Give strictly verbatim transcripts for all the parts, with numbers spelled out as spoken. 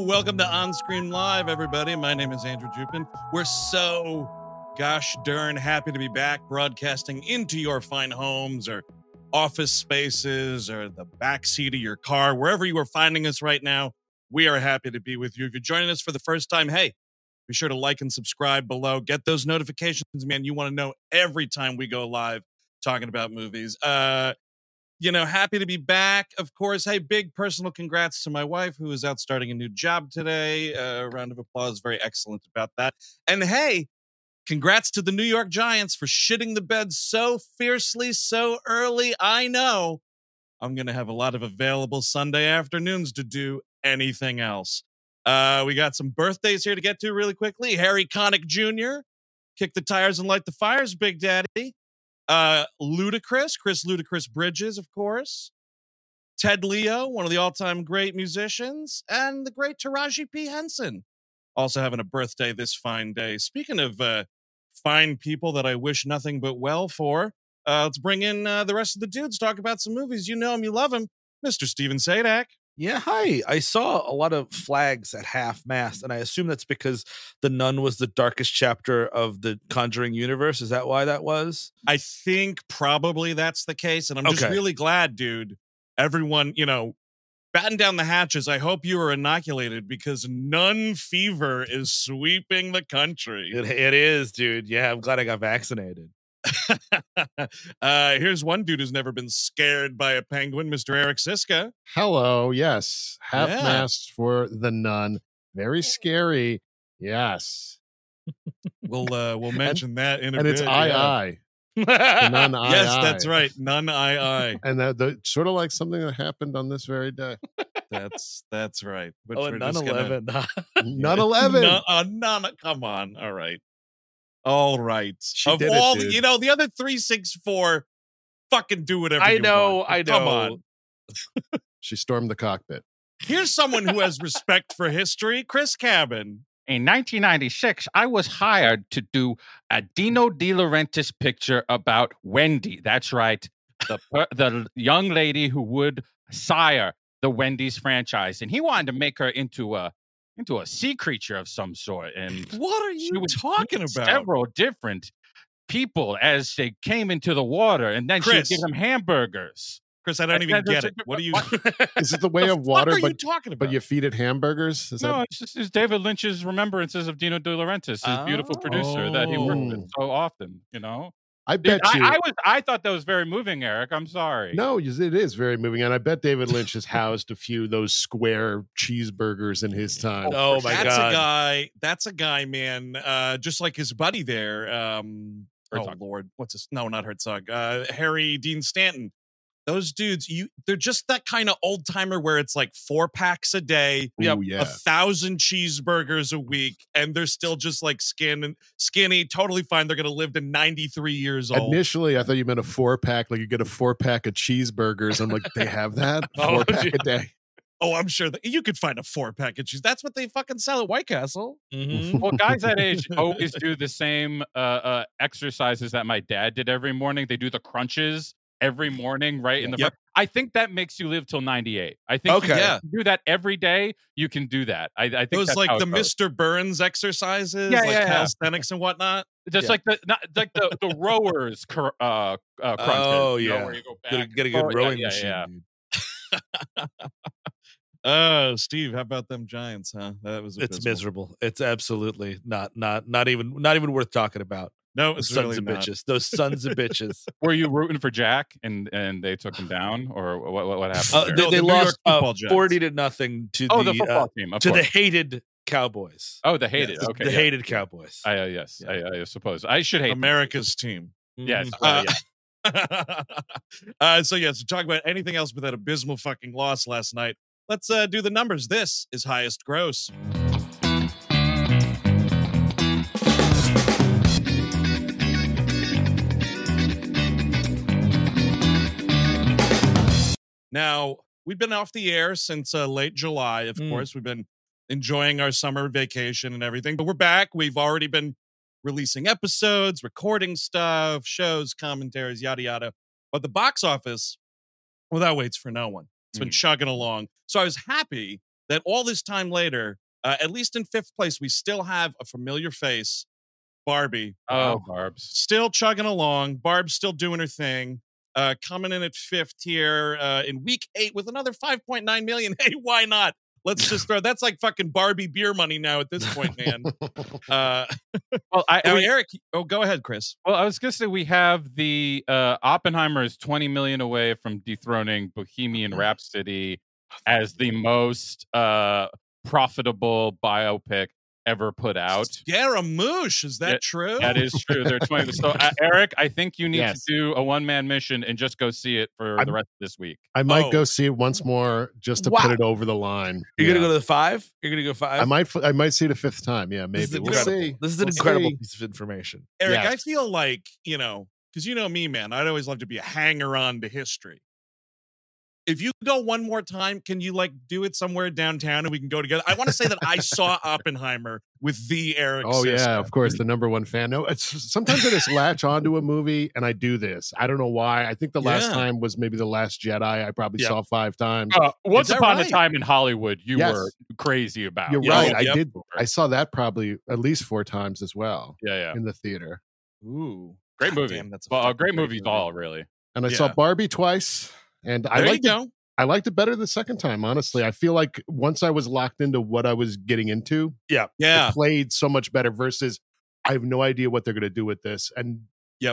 Welcome to On Screen Live, everybody. My name is Andrew Jupin. We're so gosh darn happy to be back broadcasting into your fine homes or office spaces or the backseat of your car, wherever you are finding us right now. We are happy to be with you. If you're joining us for the first time, hey, be sure to like and subscribe below. Get those notifications, man. You want to know every time we go live talking about movies. Uh, you know, happy to be back, of course. Hey, big personal congrats to my wife, who is out starting a new job today. A uh, round of applause. Very excellent about that. And hey, congrats to the New York Giants for shitting the bed so fiercely, so early. I know I'm going to have a lot of available Sunday afternoons to do anything else. Uh, we got some birthdays here to get to really quickly. Harry Connick Junior Kick the tires and light the fires, Big Daddy. Uh, Ludacris, Chris Ludacris Bridges, of course. Ted Leo, one of the all-time great musicians. And the great Taraji P. Henson, also having a birthday this fine day. Speaking of uh, fine people that I wish nothing but well for, uh, let's bring in uh, the rest of the dudes, talk about some movies. You know him, you love him. Mister Steven Sadak. Yeah, hi. I saw a lot of flags at half mast, and I assume that's because The Nun was the darkest chapter of the Conjuring universe. Is that why that was? I think probably that's the case, and I'm just Okay. really glad, dude. Everyone, you know, batten down the hatches. I hope you are inoculated because nun fever is sweeping the country. It, it is, dude. Yeah, I'm glad I got vaccinated. uh, here's one dude who's never been scared by a penguin, Mister Eric Siska. Hello, yes. Half Yeah. mast for The Nun. Very scary. Yes. We'll uh, we'll mention that in a and bit. it's I yeah. I. The Nun I Yes, I. that's right. Nun I I. And that the sort of like something that happened on this very day. That's that's right. Which Oh, we're and just nine gonna- eleven. Nun eleven. No, uh, none. Come on. All right. All right. She of did it, all the, dude. you know, the other three six four, fucking do whatever I you know, want. I Come know. on. She stormed the cockpit. Here's someone who has respect for history, Chris Cabin. In nineteen ninety-six, I was hired to do a Dino De Laurentiis picture about Wendy. That's right, the per- the young lady who would sire the Wendy's franchise, and he wanted to make her into a into a sea creature of some sort. And What are she you would talking meet about? several different people as they came into the water, and then she would Chris. give them hamburgers. Chris, I don't I- even I- get it. What are you Is it the way the of water, fuck are but, you talking about? but you feed it hamburgers? Is No, that it's just it's David Lynch's remembrances of Dino De Laurentiis, his beautiful producer that he worked with Oh. so often. You know. I Dude, bet you I, I was I thought that was very moving, Eric. I'm sorry. No, yes, it is very moving. And I bet David Lynch has housed a few of those square cheeseburgers in his time. Oh my that's god. a guy. That's a guy, man. Uh, just like his buddy there. Um, oh Herzog. Lord, what's his? No, not Herzog. Uh, Harry Dean Stanton. Those dudes, you they're just that kind of old timer where it's like four packs a day, Ooh, yeah. a thousand cheeseburgers a week, and they're still just like skin skinny, totally fine. They're gonna live to ninety-three years old. Initially, I thought you meant a four pack, like you get a four pack of cheeseburgers. I'm like, they have that? Oh, Four pack yeah. a day. Oh, I'm sure that you could find a four pack of cheese. That's what they fucking sell at White Castle. Mhm. Well, guys that age always do the same uh, uh, exercises that my dad did every morning. They do the crunches every morning, right in the. Yep. I think that makes you live till ninety-eight. I think Okay. you Yeah. do that every day. You can do that. I, I think Those that's like how the it goes. Mister Burns exercises, Yeah, like yeah, yeah. calisthenics and whatnot. Just Yeah. like the not, like the the rowers cr- uh, uh, crunches. Oh, you know, yeah. where you go back Get a, and get a good forward. rowing yeah, machine, yeah, dude. Oh, Steve, how about them Giants, huh? That was It's abysmal. miserable. It's absolutely not not not even not even worth talking about. No, Those it's sons really of not. bitches. Those sons of bitches. yeah. Were you rooting for Jack and and they took him down, or what? What, what happened? Uh, there? they No, they the New York lost uh, football Giants. forty to nothing to oh, the, the football uh, team, of to the course. hated Cowboys. Oh, the hated. The- okay, the yeah. hated Cowboys. I, uh, yes, Yeah. I, I suppose I should hate them. America's team. Yes, Mhm. well, Uh, yeah. uh, so yeah, so talk about anything else but that abysmal fucking loss last night. Let's uh, do the numbers. This is highest gross. Now, we've been off the air since uh, late July, of Mm. course. We've been enjoying our summer vacation and everything, but we're back. We've already been releasing episodes, recording stuff, shows, commentaries, yada, yada. But the box office, well, that waits for no one. It's been chugging along. So I was happy that all this time later, uh, at least in fifth place, we still have a familiar face, Barbie. Oh, Wow. Barb's. Still chugging along. Barb's still doing her thing. Uh, coming in at fifth here uh, in week eight with another five point nine million. Hey, why not? Let's just throw that's like fucking Barbie beer money now at this point, man. Uh, Well, I, oh, I Eric, oh, go ahead, Chris. well, I was gonna say we have the uh, Oppenheimer is twenty million away from dethroning Bohemian Rhapsody as the most uh, profitable biopic ever put out. Scaramouche, is that Yeah, true? That is true. They're twenty. So, uh, Eric, I think you need Yes. to do a one man mission and just go see it for I'm- the rest of this week. I might Oh. go see it once more just to Wow. put it over the line. You're Yeah. gonna go to the five? You're gonna go five? I might. f- I might see it a fifth time. Yeah, This is maybe. We'll incredible. see. This is an We'll incredible see. piece of information. Eric, I Yes. feel like, you know, because you know me, man, I'd always love to be a hanger on to history. If you go one more time, can you like do it somewhere downtown and we can go together? I want to say that I saw Oppenheimer with the Eric. Oh Siska. yeah, of course, the number one fan. No, it's sometimes I just latch onto a movie and I do this. I don't know why. I think the last Yeah. time was maybe The Last Jedi. I probably Yeah. saw five times. Uh, once that upon right? a time in Hollywood, you Yes. were crazy about. You're Yeah. right. Oh, I yep. did. I saw that probably at least four times as well Yeah, yeah. in the theater. Ooh, Great God movie. damn, that's a Well, uh, fucking great great movies movie. all really. And I Yeah. saw Barbie twice, and I There you liked it. go. I liked it better the second time. Honestly, I feel like once I was locked into what I was getting into, Yeah. it played so much better. Versus, I have no idea what they're going to do with this. And Yep.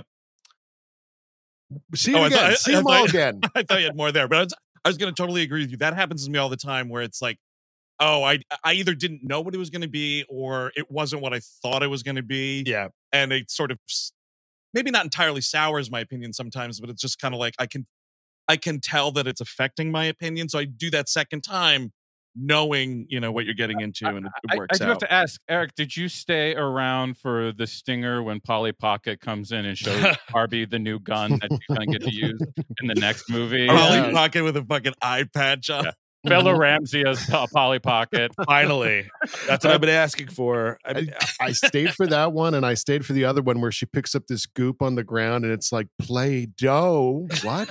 see it Oh, I again. thought- I- see I them thought- all again. I thought you had more there, but I was, I was going to totally agree with you. That happens to me all the time where it's like, oh, I I either didn't know what it was going to be or it wasn't what I thought it was going to be. Yeah. And it sort of s- maybe not entirely sours my opinion sometimes, but it's just kind of like I can I can tell that it's affecting my opinion. So I do that second time knowing, you know, what you're getting into and it, it I, works I do have out. to ask, Eric, did you stay around for the stinger when Polly Pocket comes in and shows Barbie the new gun that she's going to get to use in the next movie? Polly Yeah. Pocket with a fucking eye patch on. Yeah. Bella Ramsey as Po- Polly Pocket. Finally. That's what I've been asking for. I, I, I stayed for that one, and I stayed for the other one where she picks up this goop on the ground, and it's like Play-Doh. What?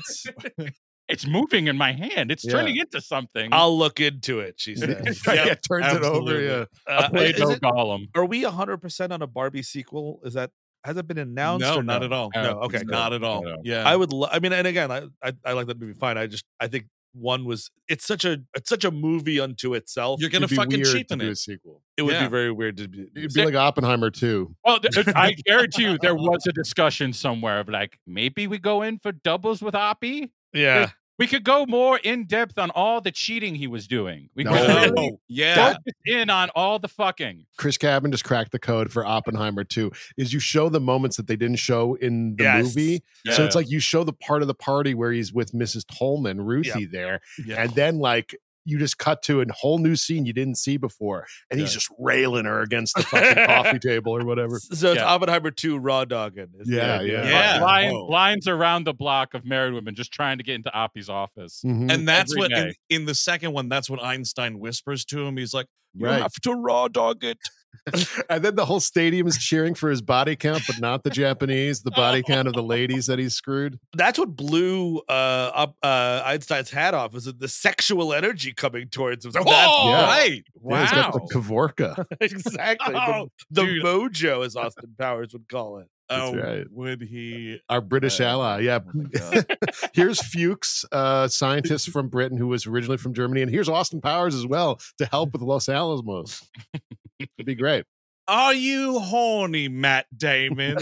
It's moving in my hand. It's Yeah. turning into something. I'll look into it, she says. yeah, Yep, turns it over. absolutely. Yeah. Uh, Play-Doh is it- Gollum. are we one hundred percent on a Barbie sequel? Is that has it been announced? No, or not no? at all. No, No, okay, it's good. Not at all. No. Yeah. I would. Lo- I mean, and again, I, I I like that movie. Fine. I just I think one was. It's such a it's such a movie unto itself. You're gonna It'd be fucking weird cheapen to do it. a sequel. it would yeah. be very weird to be. It'd be like Oppenheimer too. Well, th- th- I guarantee you there was a discussion somewhere of like, maybe we go in for doubles with Oppie. Yeah. We could go more in depth on all the cheating he was doing. We No. could Oh, really yeah. focus in on all the fucking. Chris Cabin just cracked the code for Oppenheimer too. Is you show the moments that they didn't show in the Yes. movie. So it's like you show the part of the party where he's with Missus Tolman, Ruthie there, Yeah. and then like you just cut to a whole new scene you didn't see before, and he's Yeah. just railing her against the fucking coffee table or whatever. So it's Yeah. Oppenheimer two raw dogging. is the Yeah, idea. yeah. Yeah. Line, Oh. lines around the block of married women just trying to get into Oppie's office. Mhm. And that's Every what in, day. in the second one, that's what Einstein whispers to him. He's like, "You Right. have to raw dog it." And then the whole stadium is cheering for his body count, but not the Japanese, the body count of the ladies that he's screwed. That's what blew uh, up uh, Einstein's hat off. Was it the sexual energy coming towards him? It's like, Oh, "Whoa!" Yeah. right. Yeah, he's got the Wow. Kavorka. exactly. Oh, the the dude. mojo, as Austin Powers would call it. Oh, right. would he? Our British Uh, ally. Yeah. oh my God. Here's Fuchs, uh, scientist from Britain who was originally from Germany. And here's Austin Powers as well to help with Los Alamos. It'd be great. Are you horny, Matt Damon?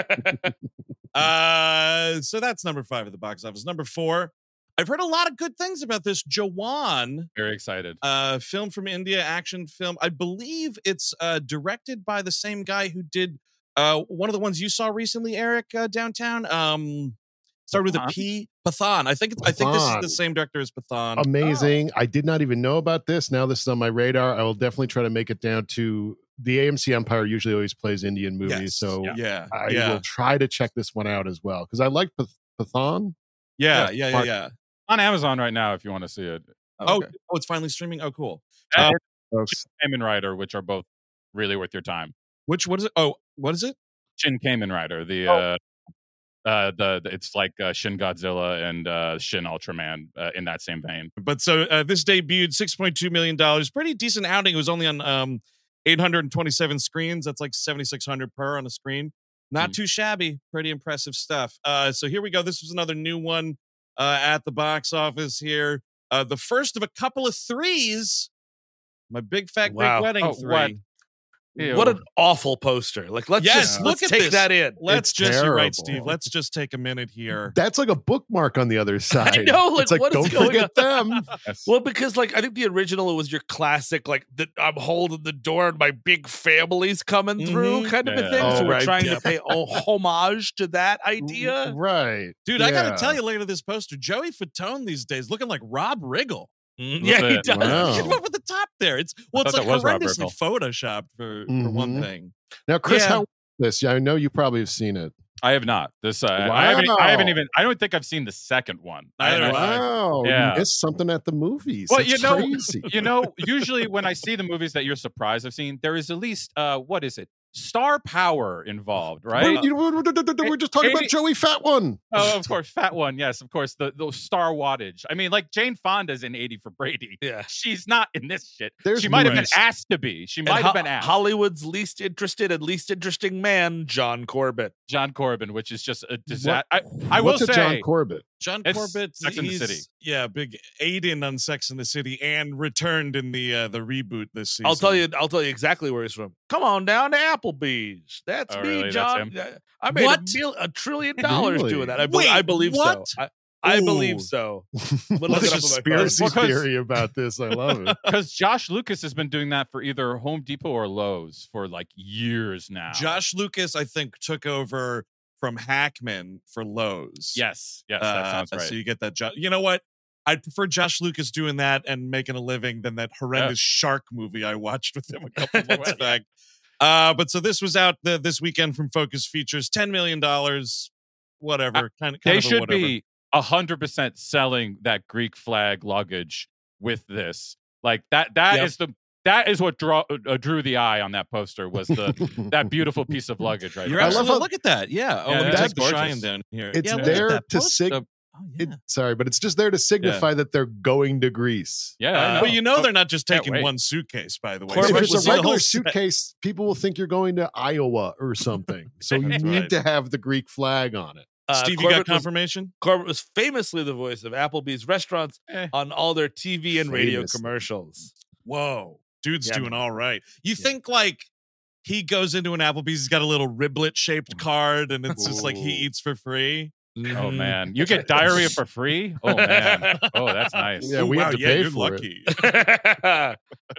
uh, so that's number five at the box office. Number four, I've heard a lot of good things about this Jawan Very excited. uh, film from India, action film. I believe it's uh, directed by the same guy who did uh, one of the ones you saw recently, Eric, uh, downtown. Um, started with a Pathan? P. Pathan. I think. It's, I think this is Pathan. the same director as Pathan. Amazing. I did not even know about this. Now this is on my radar. I will definitely try to make it down to the A M C Empire usually always plays Indian movies. Yes. So yeah, I yeah, will try to check this one out as well. Because I like Path- Pathan. yeah, yeah, yeah, yeah, Mark- yeah. On Amazon right now, if you want to see it. Oh, Okay. oh, it's finally streaming. Oh, cool. And Oh, Kamen Rider, which are both really worth your time. Which what is it? Oh, what is it? Shin Kamen Rider, the Oh. uh, Uh, the, the it's like uh, Shin Godzilla and uh, Shin Ultraman uh, in that same vein. But so uh, this debuted six point two million dollars. Pretty decent outing. It was only on um, eight hundred twenty-seven screens. That's like seventy-six hundred per on a screen. Not Mm. too shabby. Pretty impressive stuff. Uh, so here we go. This was another new one uh, at the box office here. Uh, the first of a couple of threes. My Big Fat Wow. Greek Wedding Oh, three. what? Ew. What an awful poster. Like, let's Yes, just look let's at take this. that in. Let's It's just, you're right, terrible. Steve. Let's just take a minute here. That's like a bookmark on the other side. know, like, it's like, what is don't going forget them. Yes. Well, because like I think the original it was your classic, like the, I'm holding the door and my big family's coming through Mhm. kind of a Yeah. thing. Oh, so we're right. trying Yep. to pay a homage to that idea. Right. Dude, I got to Yeah. tell you, later this poster, Joey Fatone these days looking like Rob Riggle. Mm, Little yeah, he bit. does. Wow. Get him up at the top there. It's well, I it's thought like that was Rob horrendously photoshopped for, for one Mhm. thing. Now, Chris, Yeah. how this? Yeah, I know you probably have seen it. I have not. This uh, I haven't. I haven't Wow. even. I don't think I've seen the second one. I Neither haven't- have I. Wow, Yeah. you missed something at the movies. Well, That's you know- crazy. You know, usually when I see the movies that you're surprised I've seen, there is at least uh, what is it? Star power involved, right? We're, you know, we're, we're- we're just talking about eighty Joey Fat One. Oh, of course, fat one. Yes, of course. The the star wattage. I mean, like Jane Fonda's in eighty for Brady. Yeah. She's not in this shit. There's she might have been movies. asked to be. She And might have Ho- been asked. Hollywood's least interested and least interesting man, John Corbett. John Corbin, which is just a disaster. I, I will What's a say, John Corbett? John It's Corbett, Sex and the he's City. yeah, big Aiden on Sex and the City, and returned in the uh, the reboot this season. I'll tell you. I'll tell you exactly where he's from. Come on down to Applebee's. That's Oh, me, really? That's John. him? Yeah, I made What? a, mil- a trillion dollars Really? doing that. I, be- Wait, I believe what? so. I, I Ooh. believe so. I'm gonna What look a it up on my phone. conspiracy Well, 'cause- theory about this. I love it. because Josh Lucas has been doing that for either Home Depot or Lowe's for like years now. Josh Lucas, I think, took over from Hackman for Lowe's. Yes, yes, that Uh, sounds right. So you get that. Jo- you know what? I'd prefer Josh Lucas doing that and making a living than that horrendous shark movie I watched with him a couple months back. Uh, but so this was out the, this weekend from Focus Features, ten million dollars, whatever. Kind of, kind They of a should whatever. be a hundred percent selling that Greek flag luggage with this. Like that. That is Yep. the. That is what draw, uh, drew the eye on that poster was the that beautiful piece of luggage right You're there. I love absolutely. how- Look at that. Yeah. Oh, Yeah, let me that's take the gorgeous. shine down here. It's yeah, look at there that to post- sig- uh, Oh, yeah. It, sorry, but it's just there to signify that they're going to Greece. Yeah, I Uh, know. but you know they're not just Can't taking wait. one suitcase, by the way. Corbett If So it's we'll a see the regular whole set. suitcase, people will think you're going to Iowa or something. So you That's need right. to have the Greek flag on it. Uh, Steve, you got Corbett was- confirmation? Corbett was famously the voice of Applebee's restaurants Eh. on all their T V and radio Famously. commercials. Whoa, dude's Yeah, doing man. all right. You Yeah. think like he goes into an Applebee's, he's got a little riblet shaped card, and it's just like he Ooh. eats for free. Oh Mhm. man, you get diarrhea for free. Oh man, oh that's nice. Yeah, Ooh, we wow, have to yeah, pay you're for it. lucky.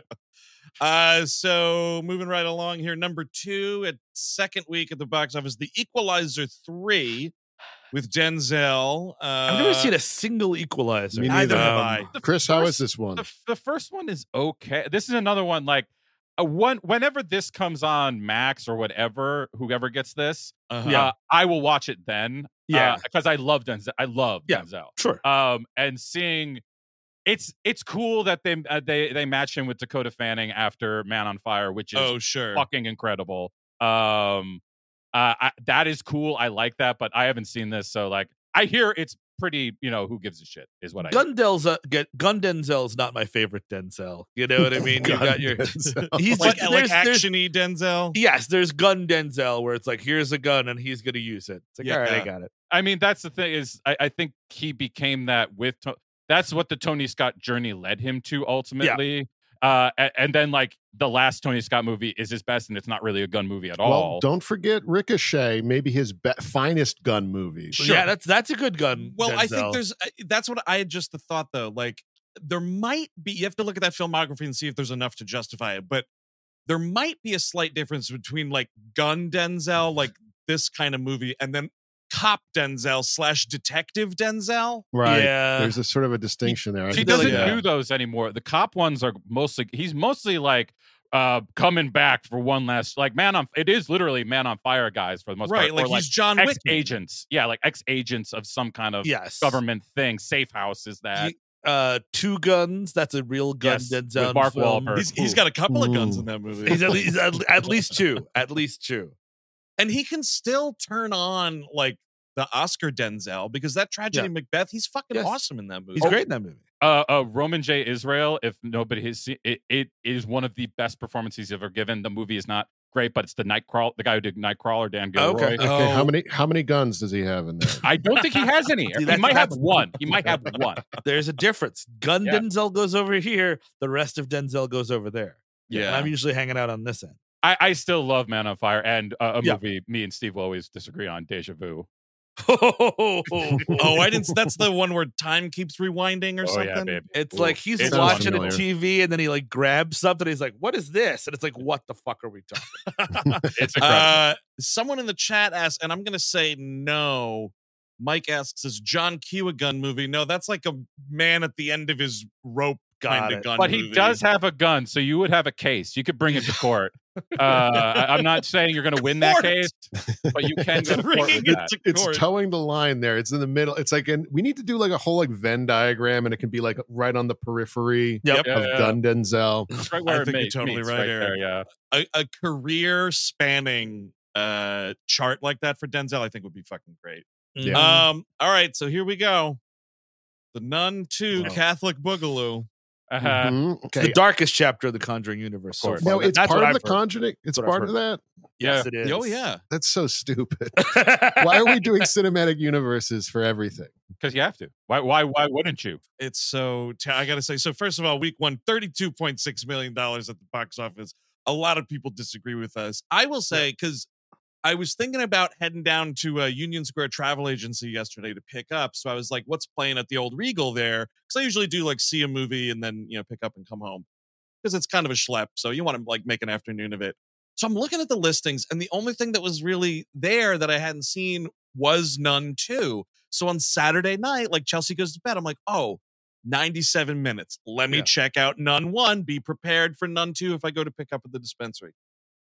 Uh, so moving right along here, number two at second week at the box office, The Equalizer three with Denzel. Uh, I've never seen a single Equalizer. Me Neither neither. have Um, I. The Chris, how is first- this one? The, the first one is okay. This is another one like a one. Whenever this comes on Max or whatever, whoever gets this, Uh-huh. Yeah. uh, I will watch it then. Yeah. because I love Denzel. I love Yeah. Denzel. Sure. Um, and seeing it's it's cool that they uh, they they match him with Dakota Fanning after Man on Fire, which is Oh, sure. fucking incredible. Um, uh, I, that is cool. I like that, but I haven't seen this, so like I hear it's pretty. You know, who gives a shit is what I. hear. Gundel's uh, get Gun Denzel's not my favorite Denzel. You know what I mean? You got your Denzel. he's Like, just, like there's, there's- action-y Denzel. yes, there's Gun Denzel where it's like here's a gun and he's gonna use it. It's like Yeah. all right, I got it. I mean, that's the thing is, I, I think he became that with. To- that's what the Tony Scott journey led him to ultimately. Uh, and, and then like the last Tony Scott movie is his best, and it's not really a gun movie at Well, all. don't forget Ricochet, maybe his be- finest gun movie. So, yeah, that's that's a good gun. Well, I Denzel. think there's uh, that's what I had just the thought though. Like there might be you have to look at that filmography and see if there's enough to justify it, but there might be a slight difference between like gun Denzel, like this kind of movie, and then cop Denzel slash detective Denzel. Right. Yeah. There's a sort of a distinction there. I he think doesn't yeah. do those anymore. The cop ones are mostly he's mostly like uh coming back for one last like man on it is literally Man on Fire guys for the most Right, part. like or he's John ex Wick. agents. Yeah, like ex agents of some kind of yes. government thing. Safe House is that. Ye- Uh, Two Guns. That's a real gun Yes, Denzel with Mark film. Wahlberg. He's, he's got a couple of guns Ooh. in that movie. He's at least at, at least two. At least two. and he can still turn on like the Oscar Denzel, because that tragedy Yeah. Macbeth, he's fucking Yes. awesome in that movie. He's great in that movie. Uh, uh, Roman J. Israel, if nobody has seen it, it is one of the best performances he's ever given. The movie is not great, but it's the Nightcrawler, the guy who did Nightcrawler, Dan Oh, Gilroy. okay. Okay, Oh. how many how many guns does he have in there? I don't think he has any. See, he that's- might have that's- one. He might have one. There's a difference. Gun Yeah. Denzel goes over here. The rest of Denzel goes over there. And Yeah. I'm usually hanging out on this end. I, I still love Man on Fire and uh, a Yeah. movie me and Steve will always disagree on, Deja Vu. Oh, I didn't. That's the one where time keeps rewinding or Oh something. yeah, baby. It's Ooh, like he's it's watching familiar. a T V and then he like grabs something. He's like, "What is this?" And it's like, "What the fuck are we talking?" It's incredible. Uh, someone in the chat asked, and I'm going to say no. Mike asks, "Is John Q a gun movie?" No, that's like a man at the end of his rope Got kind it. of gun but movie. he does have a gun, so you would have a case. You could bring it to court. uh, I, I'm not saying you're going to win that Court. case, but you can go to court Bringing with it that. to It's court. towing the line there. It's in the middle. It's like, and we need to do like a whole like Venn diagram, and it can be like right on the periphery Yep. Yeah, of yeah. Gun Denzel. It's right I where it think you're meets, totally meets right, right Eric. there. Yeah. a, a career spanning uh chart like that for Denzel, I think would be fucking great. Yeah. Um, all right, so here we go. The Nun two Oh. Catholic Boogaloo. Uh-huh. Mhm. It's Okay. the darkest chapter of the Conjuring universe. So course. far. No, it's That's part what of I've the heard. Conjuring. It's That's what I've part of that. Yes, Yeah. it is. Oh yeah. That's so stupid. Why are we doing cinematic universes for everything? Because you have to. Why? Why? Why wouldn't you? It's so t- I gotta say, so first of all, week one, thirty-two point six million dollars at the box office. A lot of people disagree with us. I will say, because I was thinking about heading down to a Union Square Travel Agency yesterday to pick up. So I was like, what's playing at the old Regal there? Because I usually do like see a movie and then, you know, pick up and come home. Because it's kind of a schlep. So you want to like make an afternoon of it. So I'm looking at the listings, and the only thing that was really there that I hadn't seen was Nun two. So on Saturday night, like Chelsea goes to bed, I'm like, oh, ninety-seven minutes. Let me Yeah. check out Nun one. Be prepared for Nun two if I go to pick up at the dispensary.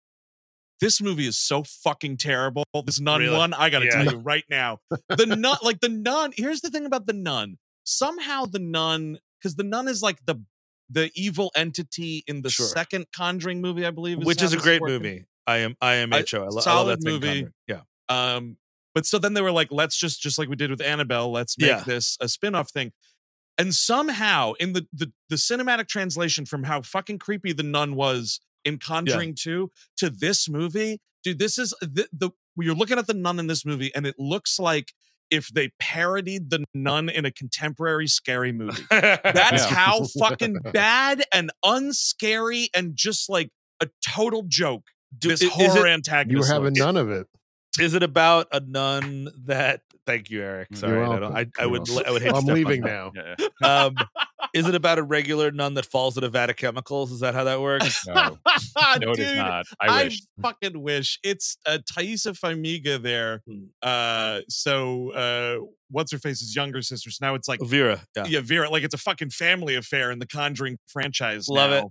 This movie is so fucking terrible. This Nun Really? one, I got to Yeah. tell you right now. The Nun, like the Nun, here's the thing about the Nun. Somehow the Nun, because the Nun is like the the evil entity in the Sure. second Conjuring movie, I believe. Which how is a this great working. movie. I am I am A H O. I, lo- I love solid that thing, movie. Conjuring. Yeah. Um, but so then they were like, let's just just like we did with Annabelle, let's make Yeah. this a spin-off thing. And somehow in the, the the cinematic translation from how fucking creepy the Nun was in Conjuring two to this movie, dude, this is the, the you're looking at the Nun in this movie, and it looks like if they parodied the Nun in a contemporary scary movie. That's Yeah. how fucking bad and unscary and just like a total joke Do- this is horror it- antagonist. You were having looks. none of it. Is it about a nun that? Thank you, Eric. You're Sorry, I, welcome. don't, I, I You're would welcome. I would hate to I'm step on leaving that. now. Yeah, yeah. Um, is it about a regular nun that falls at a vat of chemicals? Is that how that works? No, no, it is Dude, not. I wish. fucking wish. It's uh, Thaisa Farmiga there. Hmm. Uh, so uh, what's her face's younger sister? So now it's like Vera. Yeah. yeah, Vera. Like it's a fucking family affair in the Conjuring franchise. Love now.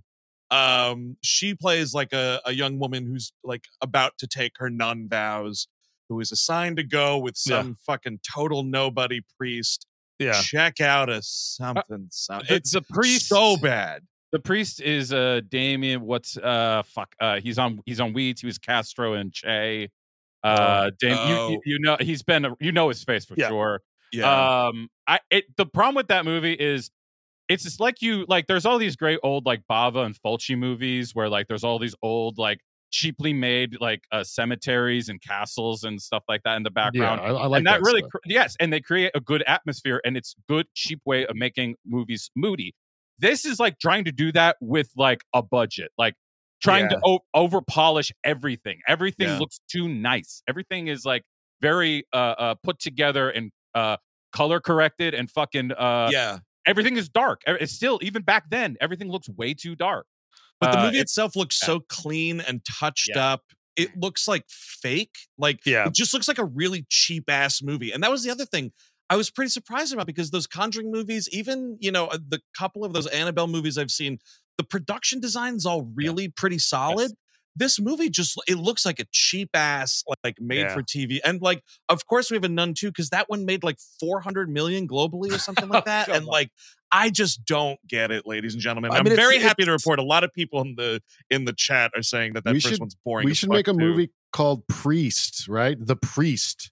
Um, she plays like a, a young woman who's like about to take her nun vows, who is assigned to go with some fucking total nobody priest. Yeah. Check out a something. something. The- It's the priest- so bad. The priest is uh Damien. What's uh fuck? Uh, he's on he's on Weeds. He was Castro and Che. Uh, Dam- Oh. you, you you know he's been you know his face for Yeah. sure. Yeah. Um, I it the problem with that movie is it's just like you like there's all these great old like Bava and Fulci movies where like there's all these old like cheaply made like uh, cemeteries and castles and stuff like that in the Yeah, background. I, I like and that, really stuff. cr- yes, and they create a good atmosphere and it's good cheap way of making movies moody. This is like trying to do that with like a budget, like trying Yeah. to o- over polish everything. Everything Yeah. looks too nice. Everything is like very uh, uh put together and uh color corrected and fucking uh yeah. everything is dark. E- It's still even back then everything looks way too dark. But the Uh, movie it- itself looks yeah. so clean and touched Yeah. up. It looks like fake. Like Yeah. it just looks like a really cheap ass movie. And that was the other thing I was pretty surprised about, because those Conjuring movies, even, you know, uh, the couple of those Annabelle movies I've seen, the production design's all really pretty solid. This movie just, it looks like a cheap ass, like made Yeah. for T V. And like, of course we have a Nun too, because that one made like four hundred million globally or something like that. Come And on. like, I just don't get it, ladies and gentlemen. I I'm mean, it's- very happy to it's- report a lot of people in the in the chat are saying that that We first should- one's boring. We as should fuck, make a too. movie called Priest, right? The Priest.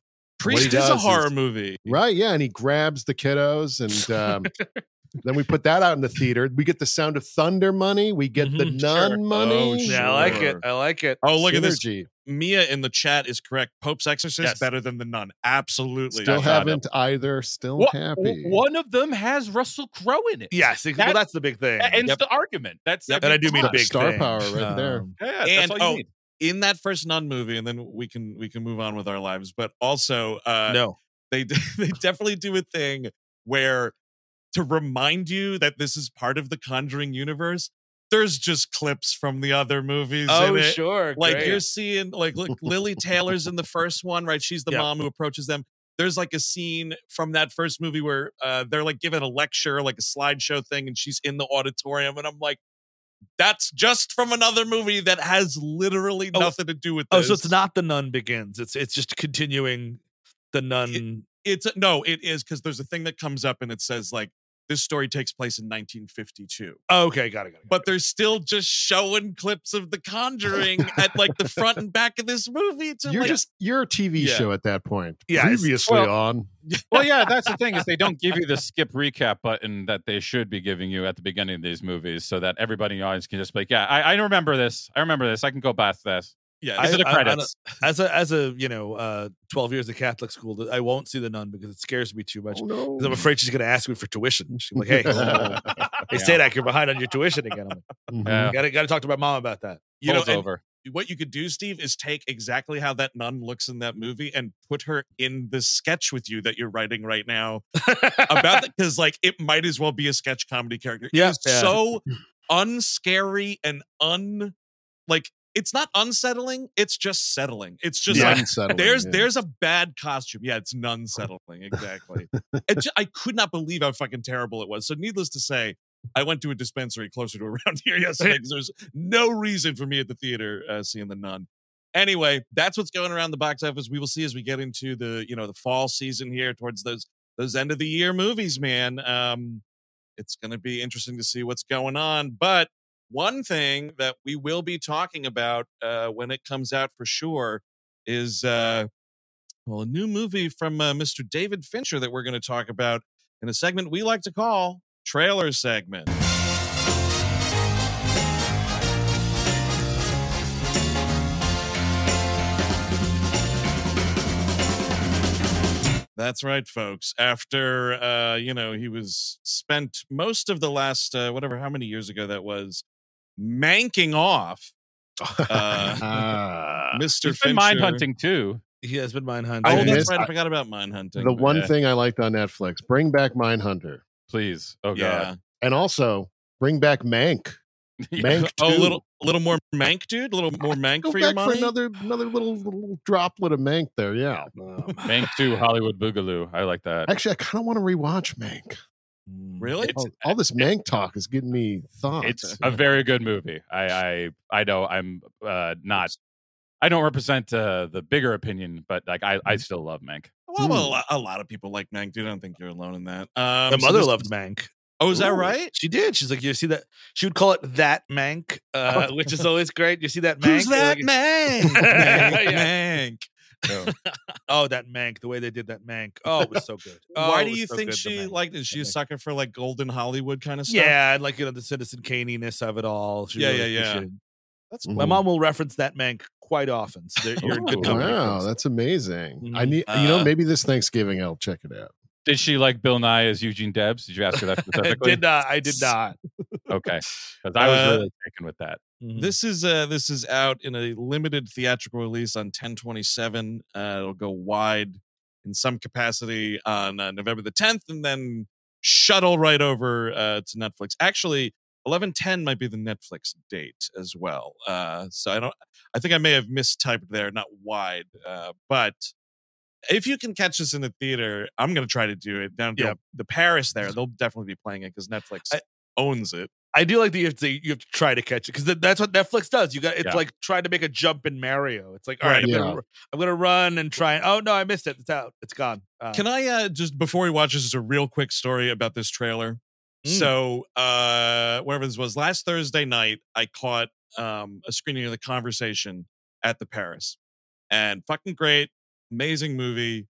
Priest he is a does horror is- movie. Right, yeah, and he grabs the kiddos, and um, then we put that out in the theater. We get the Sound of Thunder money. We get the Mhm, Nun sure. money. Oh, Yeah, I like it. Sure. I like it. Oh, look at this. Synergy. Mia in the chat is correct. Pope's Exorcist Yes. better than the Nun. Absolutely. Still I found haven't either. Still Wha- happy. One of them has Russell Crowe in it. Yes, ex- That- well, that's the big thing. That ends Yep. the argument. That's Yep. And I do mean Star- big star thing. power right there. Um, Yeah, that's And all you oh, need. in that first Nun movie, and then we can we can move on with our lives. But also, uh, no, they they definitely do a thing where to remind you that this is part of the Conjuring universe. There's just clips from the other movies. oh in it. sure, Like great. you're seeing, like look, Lily Taylor's in the first one, right? She's the Yep. mom who approaches them. There's like a scene from that first movie where uh, they're like giving a lecture, like a slideshow thing, and she's in the auditorium, and I'm like, that's just from another movie that has literally Oh, nothing to do with Oh, this. so it's not the Nun Begins. It's it's just continuing the Nun. It's no, it is because there's a thing that comes up and it says like this story takes place in nineteen fifty-two. Oh, okay, got it. Got it. But they're still just showing clips of The Conjuring at like the front and back of this movie. To You're like, just you're a T V Yeah. show at that point. Yeah, it's- Previously well- on. Well, yeah, that's the thing is they don't give you the skip recap button that they should be giving you at the beginning of these movies, so that everybody in the audience can just be like, yeah, I, I remember this. I remember this. I can go past this. yeah, These I- are the I- I don't- credits. as a as a you know uh twelve years of Catholic school, I won't see the Nun because it scares me too much. Oh, no. 'Cause I'm afraid she's going to ask me for tuition. She's like, "Hey, hey, Yeah. Sadak, you're behind on your tuition again." I'm Mhm. Yeah. like, "Got to got to talk to my mom about that." you know, Holds and over. what you could do, Steve, is take exactly how that nun looks in that movie and put her in the sketch with you that you're writing right now about that, because like it might as well be a sketch comedy character. Yeah, It's yeah. so unscary and un like it's not unsettling, it's just settling. It's just Yeah. like Unsettling, there's yeah. there's a bad costume. Yeah, it's nun settling. Exactly. It ju- I could not believe how fucking terrible it was. So needless to say, I went to a dispensary closer to around here yesterday because there's no reason for me at the theater uh, seeing the nun. Anyway, that's what's going around the box office. We will see as we get into the you know the fall season here towards those those end of the year movies, man. Um, it's going to be interesting to see what's going on. But one thing that we will be talking about uh, when it comes out for sure is uh, well a new movie from uh, Mister David Fincher that we're going to talk about in a segment we like to call Trailer Segment. That's right, folks. After uh, you know, he was spent most of the last uh, whatever how many years ago that was manking off uh, Ah. Mister He's been Fincher. mind hunting too. He has been mine Oh, hunting. I that's missed- right. I forgot about mine hunting. the one yeah. thing I liked on Netflix, bring back Mindhunter. Please. Oh yeah. god. And also bring back Mank. Yeah. Mank Oh, a two. little, a little more mank, dude. A little more mank Go for back your money. for another another little, little droplet of Mank there. Yeah. Mank two Hollywood Boogaloo. I like that. Actually, I kind of want to rewatch Mank. Really? All, all this Mank talk is getting me thoughts. It's a very good movie. I I I know I'm uh not I don't represent uh, the bigger opinion, but like I I still love Mank. Well, Hmm. a, lot, a lot of people like mank, dude. I don't think you're alone in that. Um, My so mother this- loved Mank. Oh, is that Ooh. right? She did. She's like, you see that? She would call it that Mank, uh, which is always great. You see that Mank? Who's that Like- mank? Mank, Yeah. mank. Oh, that Mank. The way they did that Mank. Oh, it was so good. Oh, Why it do was you so think good, the she Mank. like? Is she a Mank. sucker for like golden Hollywood kind of stuff? Yeah, and like you know the citizen caniness of it all. She Yeah, really yeah, yeah. appreciated- that's Mhm. My mom will reference that Mank quite often. So they're- you're in good Ooh, company. Wow, folks. that's amazing. I Mhm. need, you know, Uh, maybe this Thanksgiving I'll check it out. Did she like Bill Nye as Eugene Debs? Did you ask her that I specifically? did not. I did not. Okay, because I was Uh, really taken with that. Mhm. This is uh this is out in a limited theatrical release on ten twenty-seven. Uh, it'll go wide in some capacity on uh, November the tenth, and then shuttle right over uh, to Netflix. Actually, eleven ten might be the Netflix date as well. Uh, so I don't. I think I may have mistyped there, not wide, uh, but. If you can catch this in the theater, I'm going to try to do it down to Yeah. the Paris there. They'll definitely be playing it because Netflix I- owns it. I do like that you have to you have to try to catch it because that's what Netflix does. You got it's Yeah. like trying to make a jump in Mario. It's like all right, Right. I'm, Yeah. gonna, I'm gonna run and try. And, oh no, I missed it. It's out. It's gone. Uh, Can I uh just before we watch this, just a real quick story about this trailer? Mm. So uh wherever this was last Thursday night, I caught um a screening of The Conversation at the Paris. And fucking great, amazing movie.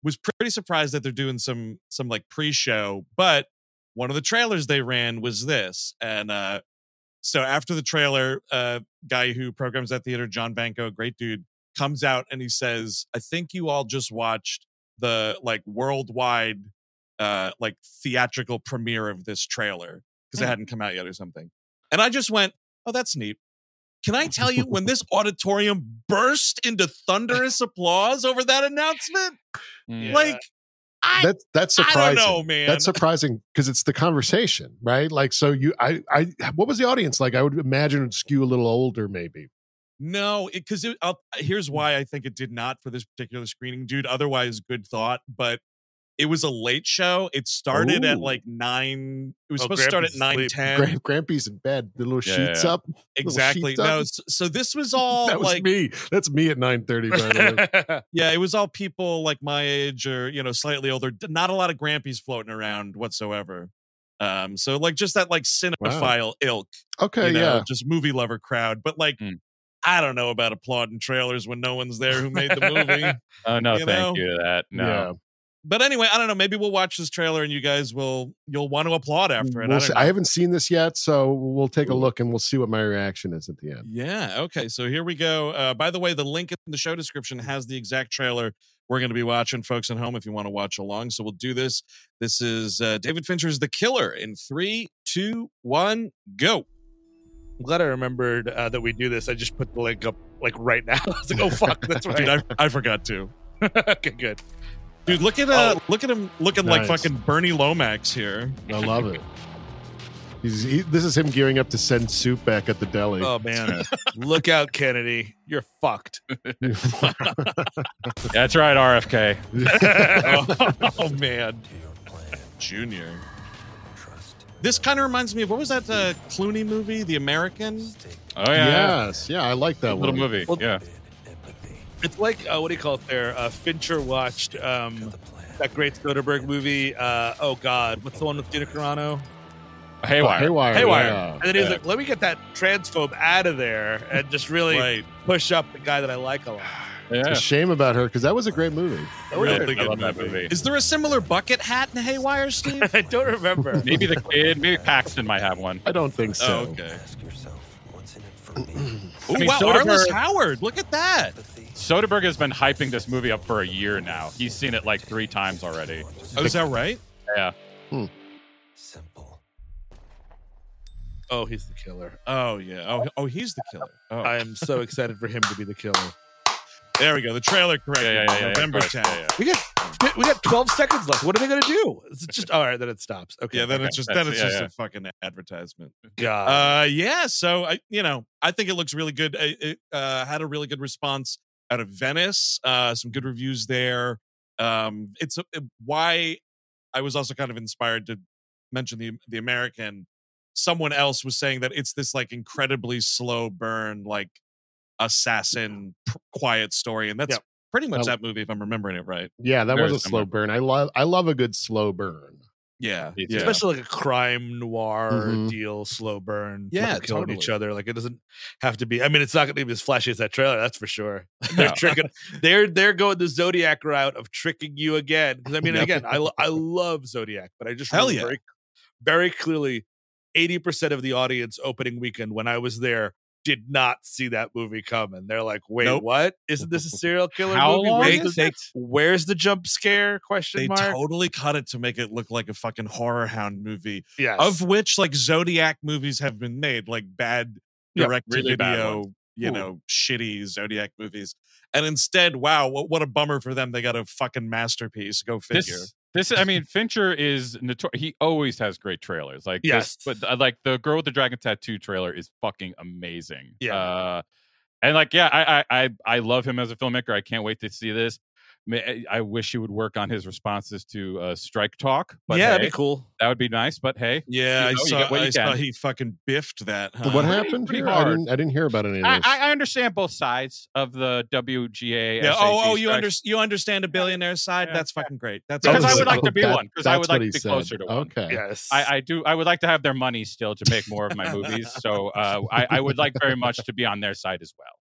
was pretty surprised that they're doing some some like pre-show, but one of the trailers they ran was this. And uh so after the trailer, uh guy who programs that theater, John Banco, great dude, comes out and he says, I think you all just watched the like worldwide uh like theatrical premiere of this trailer because it hadn't come out yet or something. And I just went, oh, that's neat. Can I tell you, when this auditorium burst into thunderous applause over that announcement, Yeah. like, I, That's that's I surprising. don't know, man. That's surprising because it's the conversation, right? Like, so you, I, I, what was the audience like? I would imagine it'd skew a little older, maybe. No, because it, it, here's why I think it did not for this particular screening, dude. Otherwise, good thought, but it was a late show. It started at Ooh. like nine. It was Oh, supposed to start at Grampy's nine asleep. ten. Gra- Grampy's in bed, the little Yeah, sheets yeah. up. Little Exactly. sheets up. No, so, so this was all that was like, me. That's me at nine thirty. By the way. yeah, it was all people like my age or you know slightly older. Not a lot of Grampies floating around whatsoever. Um, so like just that like cinephile ilk. Okay, you know, yeah. just movie lover crowd. But like, Mm. I don't know about applauding trailers when no one's there who made the movie. Oh no, You thank know? you to that. No. Yeah. But anyway, I don't know. Maybe we'll watch this trailer and you guys will you'll want to applaud after it. We'll I, see. don't I know. haven't seen this yet, so we'll take a look and we'll see what my reaction is at the end. Yeah. Okay. So here we go. Uh, by the way, the link in the show description has the exact trailer we're going to be watching, folks at home, if you want to watch along. So we'll do this. This is uh, David Fincher's The Killer in three, two, one, go. I'm glad I remembered uh, that we do this. I just put the link up like right now. I was like, oh fuck, that's right. Dude, I, I forgot to. Okay, good. Dude, look at uh, Oh. look at him looking like Nice. fucking Bernie Lomax here. I love it. He's, he, this is him gearing up to send soup back at the deli. Oh man, look out, Kennedy. You're fucked. That's right, R F K. oh, oh, man, Junior. This kind of reminds me of what was that uh, Clooney movie, The American? Oh yeah, yeah. Yes, yeah, I like that Little one. movie. Well, yeah. It's like uh, what do you call it? There, uh, Fincher watched um, that great Soderbergh movie. Uh, oh God, what's the one with Gina Carano? Haywire. Haywire. Haywire. yeah. And then he was Yeah. like, "Let me get that transphobe out of there and just really Right. push up the guy that I like a lot." Yeah. It's a shame about her because that was a great movie. That was Really it. I good love that movie. movie. Is there a similar bucket hat in Haywire, Steve? I don't remember. Maybe the kid, maybe Paxton might have one. I don't think so. Oh, okay. Ask yourself, what's in it for me? Ooh, I mean, wow, Soderbergh- Arliss Howard. Look at that. Soderbergh has been hyping this movie up for a year now. He's seen it like three times already. Oh, is that right? Yeah. Simple. Oh, he's the killer. Oh, yeah. Oh, oh, he's the killer. Oh, I am so excited for him to be the killer. there we go. The trailer corrected. Yeah, yeah, yeah, yeah, November of course. tenth. Yeah, yeah. We got we got twelve seconds left. What are they gonna do? Is it just all right? Then it stops. Okay. Yeah, then Okay. it's just then That's- it's yeah, just yeah. a fucking advertisement. God. Uh, yeah. So I, you know, I think it looks really good. It, it uh, had a really good response out of Venice. Uh, some good reviews there. Um, it's a, it- why I was also kind of inspired to mention the the American. Someone else was saying that it's this like incredibly slow burn, like assassin, p- quiet story, and that's Yep. pretty much Well- that movie if I'm remembering it right. Yeah, that Very was a slow similar. burn. I love I love a good slow burn. Yeah, Me too. yeah. Especially like a crime noir Mhm. deal, slow burn, Yeah, people killing totally. each other. Like it doesn't have to be. I mean, it's not going to be as flashy as that trailer. That's for sure. They're No. tricking. They're they're going the Zodiac route of tricking you again. Because I mean, Yep. again, I lo- I love Zodiac, but I just Hell remember yeah. very, very clearly, eighty percent of the audience opening weekend when I was there did not see that movie coming. They're like, "Wait, Nope. what? Isn't this a serial killer How movie? long Where's is the, it? where's the jump scare?" Question They mark. totally cut it to make it look like a fucking horror hound movie. yes. Of which like Zodiac movies have been made, like bad Yeah, direct to really bad video, ones. you Ooh. know, shitty Zodiac movies. And instead, wow, what, what a bummer for them. They got a fucking masterpiece. Go figure. This, this, I mean, Fincher is notor- he always has great trailers. Like Yes. this, but uh, like the Girl with the Dragon Tattoo trailer is fucking amazing. Yeah. uh, and like, yeah, I, I, I, I love him as a filmmaker. I can't wait to see this. May- I wish he would work on his responses to uh, Strike Talk. But yeah, hey, that'd be cool. that would be nice. But hey, yeah, you know, I you saw, get what you I saw can. he fucking biffed that. Huh? what pretty- happened pretty here? I hard. didn't I didn't hear about any of I, this. I I understand both sides of the W G A. Yeah. Oh, oh, you strike. under, you understand a billionaire side? Yeah, That's fucking great. That's Because I awesome. would like to be That- one, 'cause I that's would what like to he be said. closer to one. Okay. Yes. I, I do. I would like to have their money still to make more of my movies. So uh, I, I would like very much to be on their side as well.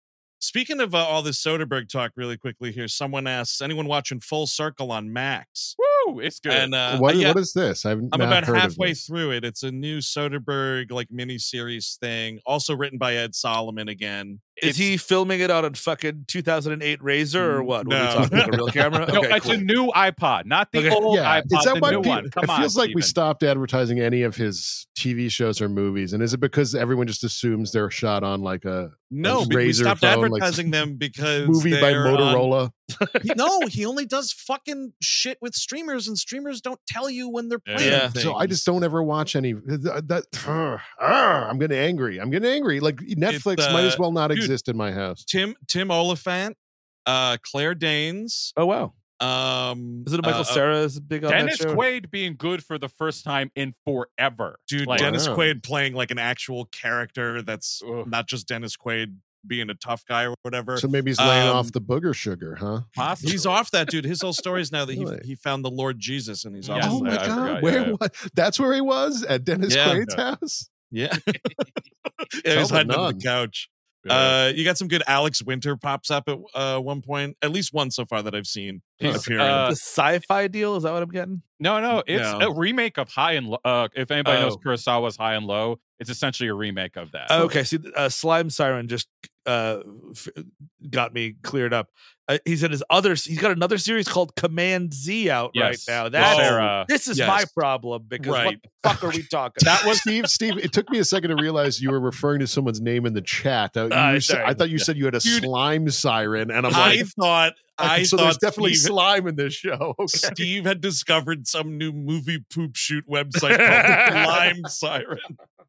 Speaking of uh, all this Soderbergh talk, really quickly here, someone asks, anyone watching Full Circle on Max? Woo, it's good. And uh, what, yeah, what is this? I've I'm not about heard of halfway this. through it. It's a new Soderbergh like miniseries thing, also written by Ed Solomon again. Is It's- he filming it on a fucking two thousand eight Razor or what? What are No. we talking about? A real camera? no, Okay, it's cool. a new iPod, not the Okay. old Yeah, iPod. is that the why new people, one. Come it on, feels like we Steven. stopped advertising any of his T V shows or movies, and is it because everyone just assumes they're shot on like a no, like but we Razor stopped phone, like advertising them because movie by they're on- Motorola? He- no, he only does fucking shit with streamers, and streamers don't tell you when they're Yeah. playing. Yeah. things. So I just don't ever watch any. That, that uh, uh, I'm getting angry. I'm getting angry. Like Netflix It's, might uh, as well not dude, exist in my house. Tim Tim Oliphant, uh, Claire Danes. Oh wow. Um, Is it Michael uh, Cera is big on Dennis that show? Quaid being good for the first time in forever. dude, Like, Dennis Wow. Quaid playing like an actual character that's Ugh. not just Dennis Quaid being a tough guy or whatever. So maybe he's laying Um, off the booger sugar, huh? possibly. He's off that dude. His whole story is now that he Really? he found the Lord Jesus and he's off. Yes, oh his my I- I god, forgot, where yeah. what? That's where he was at Dennis Yeah. Quaid's house. Yeah, yeah, Tell he's the hiding under nun. the couch. Yeah. Uh, you got some good Alex Winter pops up at uh, one point, at least one so far that I've seen. He's, appearing. uh, The sci-fi deal? Is that what I'm getting? no, no, it's No. a remake of High and Low. Uh, if anybody knows Oh. Kurosawa's High and Low, it's essentially a remake of that. Oh, okay, see, uh, Slime Siren just uh, f- got me cleared up. Uh, he's in his other. He's got another series called Command Z out Yes. right now. With That's Sarah. this is yes. my problem because what Right. the fuck are we talking? That was Steve. Steve, it took me a second to realize you were referring to someone's name in the chat. Uh, you Uh, were sa- sorry. I thought you said you had a Dude, slime siren, and I'm I like, thought I so thought there's definitely Steve, slime in this show. Okay. Steve had discovered some new movie poop shoot website called Lime Siren.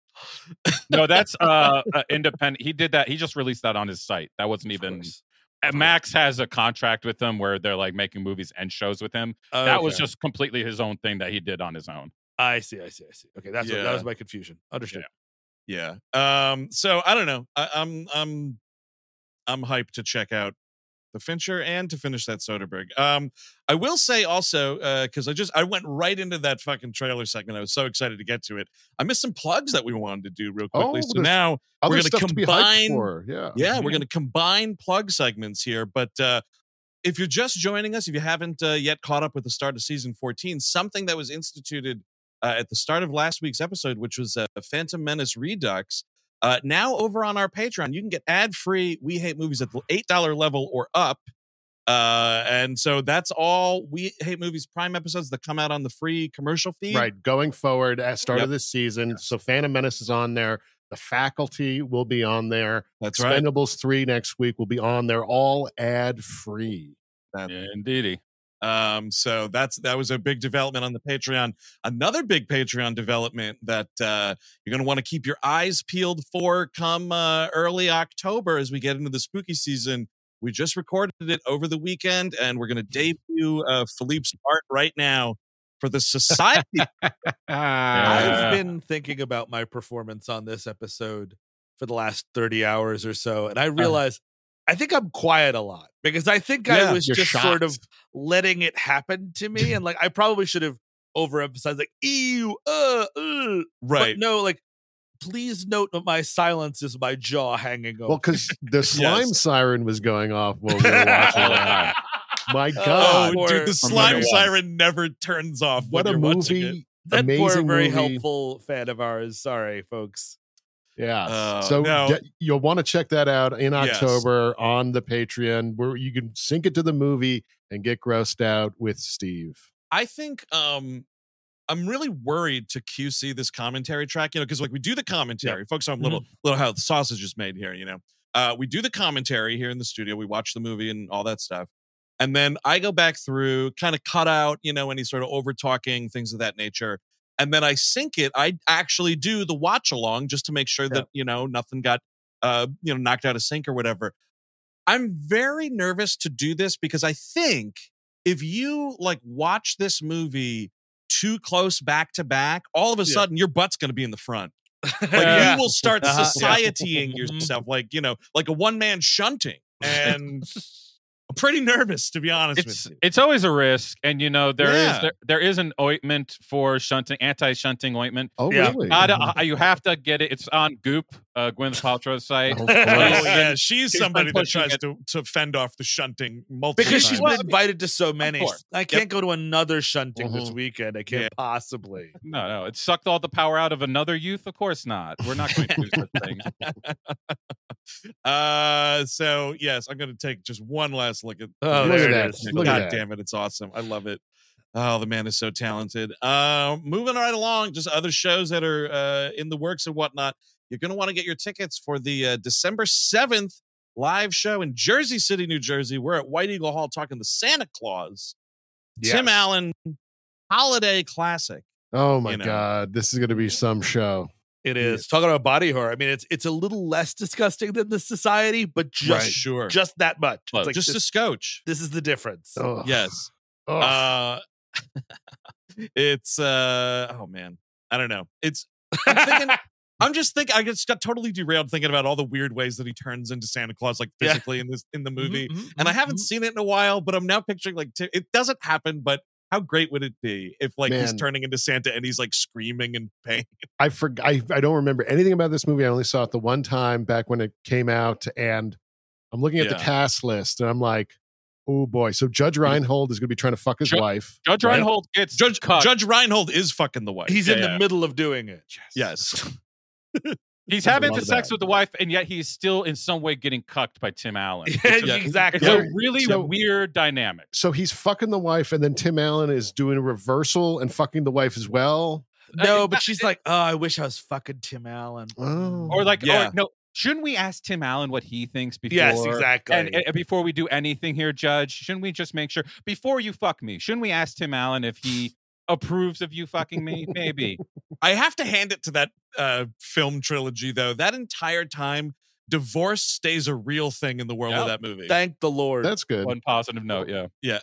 No, that's uh, uh independent. He did that. He just released that on his site. That wasn't Of even. course. uh, Max has a contract with them where they're like making movies and shows with him. That was Okay. just completely his own thing that he did on his own. I see. I see. I see. Okay, that's what, that Yeah. was my confusion. Understood. Yeah. Um. So I don't know. I, I'm I'm I'm hyped to check out the Fincher and to finish that Soderbergh. Um. I will say also because I just I went right into that fucking trailer segment. I was so excited to get to it. I missed some plugs that we wanted to do real quickly. Oh, so there's now Other we're stuff gonna to be hyped combine. for. Yeah. Yeah, we're going to combine plug segments here. But uh, if you're just joining us, if you haven't uh, yet caught up with the start of season fourteen, something that was instituted uh, at the start of last week's episode, which was uh, Phantom Menace Redux, uh, now over on our Patreon, you can get ad-free We Hate Movies at the eight dollars level or up. Uh, and so that's all We Hate Movies Prime episodes that come out on the free commercial feed. Right. Going forward, at start Yep. of this season, so Phantom Menace is on there. The Faculty will be on there. That's right. Expendables three next week will be on there, all ad free. That- Yeah, indeedy. Um, so that's that was a big development on the Patreon. Another big Patreon development that uh, you're going to want to keep your eyes peeled for come uh, early October as we get into the spooky season. We just recorded it over the weekend, and we're going to debut uh, Philippe's art right now for the Society. I've been thinking about my performance on this episode for the last thirty hours or so, and I realized I think I'm quiet a lot because I think Yeah, I was you're just sort of shocked. letting it happen to me, and like I probably should have overemphasized, like ew, uh, uh. right. But no, like please note that my silence is my jaw hanging over. Well, because the slime Yes. siren was going off while we were watching it. My Oh, God. poor- dude, the slime one. siren never turns off. What when a you're watching it. movie. that poor, Amazing very movie. helpful fan of ours. Sorry, folks. Yeah. Uh, so no. get- you'll want to check that out in Yes. October on the Patreon, where you can sync it to the movie and get grossed out with Steve. I think um I'm really worried to Q C this commentary track, you know, because like we do the commentary, folks. I'm little little how the sausage is made here, you know. Uh, we do the commentary here in the studio. We watch the movie and all that stuff, and then I go back through, kind of cut out, you know, any sort of over talking, things of that nature, and then I sync it. I actually do the watch along just to make sure that you know nothing got uh you know knocked out of sync or whatever. I'm very nervous to do this because I think if you like watch this movie too close back to back, all of a Yeah. sudden your butt's going to be in the front. Like Yeah. you will start Uh-huh. societying Yeah. yourself, like you know, like a one man shunting. And I'm pretty nervous, to be honest It's with you. it's always a risk, and you know there is Yeah. there, there is an ointment for shunting, anti-shunting ointment. Oh, Yeah. really? Gotta- uh, you have to get it. It's on Goop. uh, Gwyneth Paltrow's site. Oh, Oh Christ. yeah, she's She's been somebody that pushing tries it. to to fend off the shunting multiple Because she's times. been invited to so many. course. I can't go to another shunting this Mhm. weekend. I can't Yeah. possibly. No, no, it sucked all the power out of another youth. Of course not. We're not going to do such things. uh so yes, I'm gonna take just one last look at Oh, Look there at it that. is. Look at God that. damn it, it's awesome. I love it. Oh, the man is so talented. Uh, moving right along, just other shows that are uh, in the works and whatnot. You're going to want to get your tickets for the uh, December seventh live show in Jersey City, New Jersey. We're at White Eagle Hall talking the Santa Claus, Tim Yes. Allen Holiday Classic. Oh my You know. God, this is going to be some show. It is. Talking about body horror. I mean, it's it's a little less disgusting than the Society, but just Right. Sure. just that much. Well, It's like just this, a scotch. this is the difference. Ugh. Yes. Ugh. Uh, it's uh oh man, I don't know. It's I'm thinking. I'm just thinking. I just got totally derailed thinking about all the weird ways that he turns into Santa Claus, like Yeah. physically in this in the movie. Mhm, mhm, And I mhm, haven't mhm. seen it in a while, but I'm now picturing like t- it doesn't happen. But how great would it be if like he's Man. turning into Santa and he's like screaming in pain? I forgot. I, I don't remember anything about this movie. I only saw it the one time back when it came out, and I'm looking at the Yeah. cast list, and I'm like, oh boy. So Judge Reinhold is going to be trying to fuck his Ju- wife. Judge right? Reinhold gets Judge cut. Judge Reinhold is fucking the wife. He's Yeah, in the yeah. middle of doing it. Yes. He's I having love sex that. with the wife, and yet he's still in some way getting cucked by Tim Allen. Yeah, It's a- exactly. It's So- a really so- weird dynamic. So he's fucking the wife, and then Tim Allen is doing a reversal and fucking the wife as well. No, Uh, but she's like, oh, I wish I was fucking Tim Allen. Oh. Or like, Yeah. or, no, shouldn't we ask Tim Allen what he thinks before? Yes, exactly. And, and before we do anything here, Judge, shouldn't we just make sure before you fuck me? Shouldn't we ask Tim Allen if he approves of you fucking me? Maybe. I have to hand it to that uh, film trilogy, though. That entire time, divorce stays a real thing in the world of Yep. that movie. Thank the Lord. That's good. One positive note, yeah. Yeah.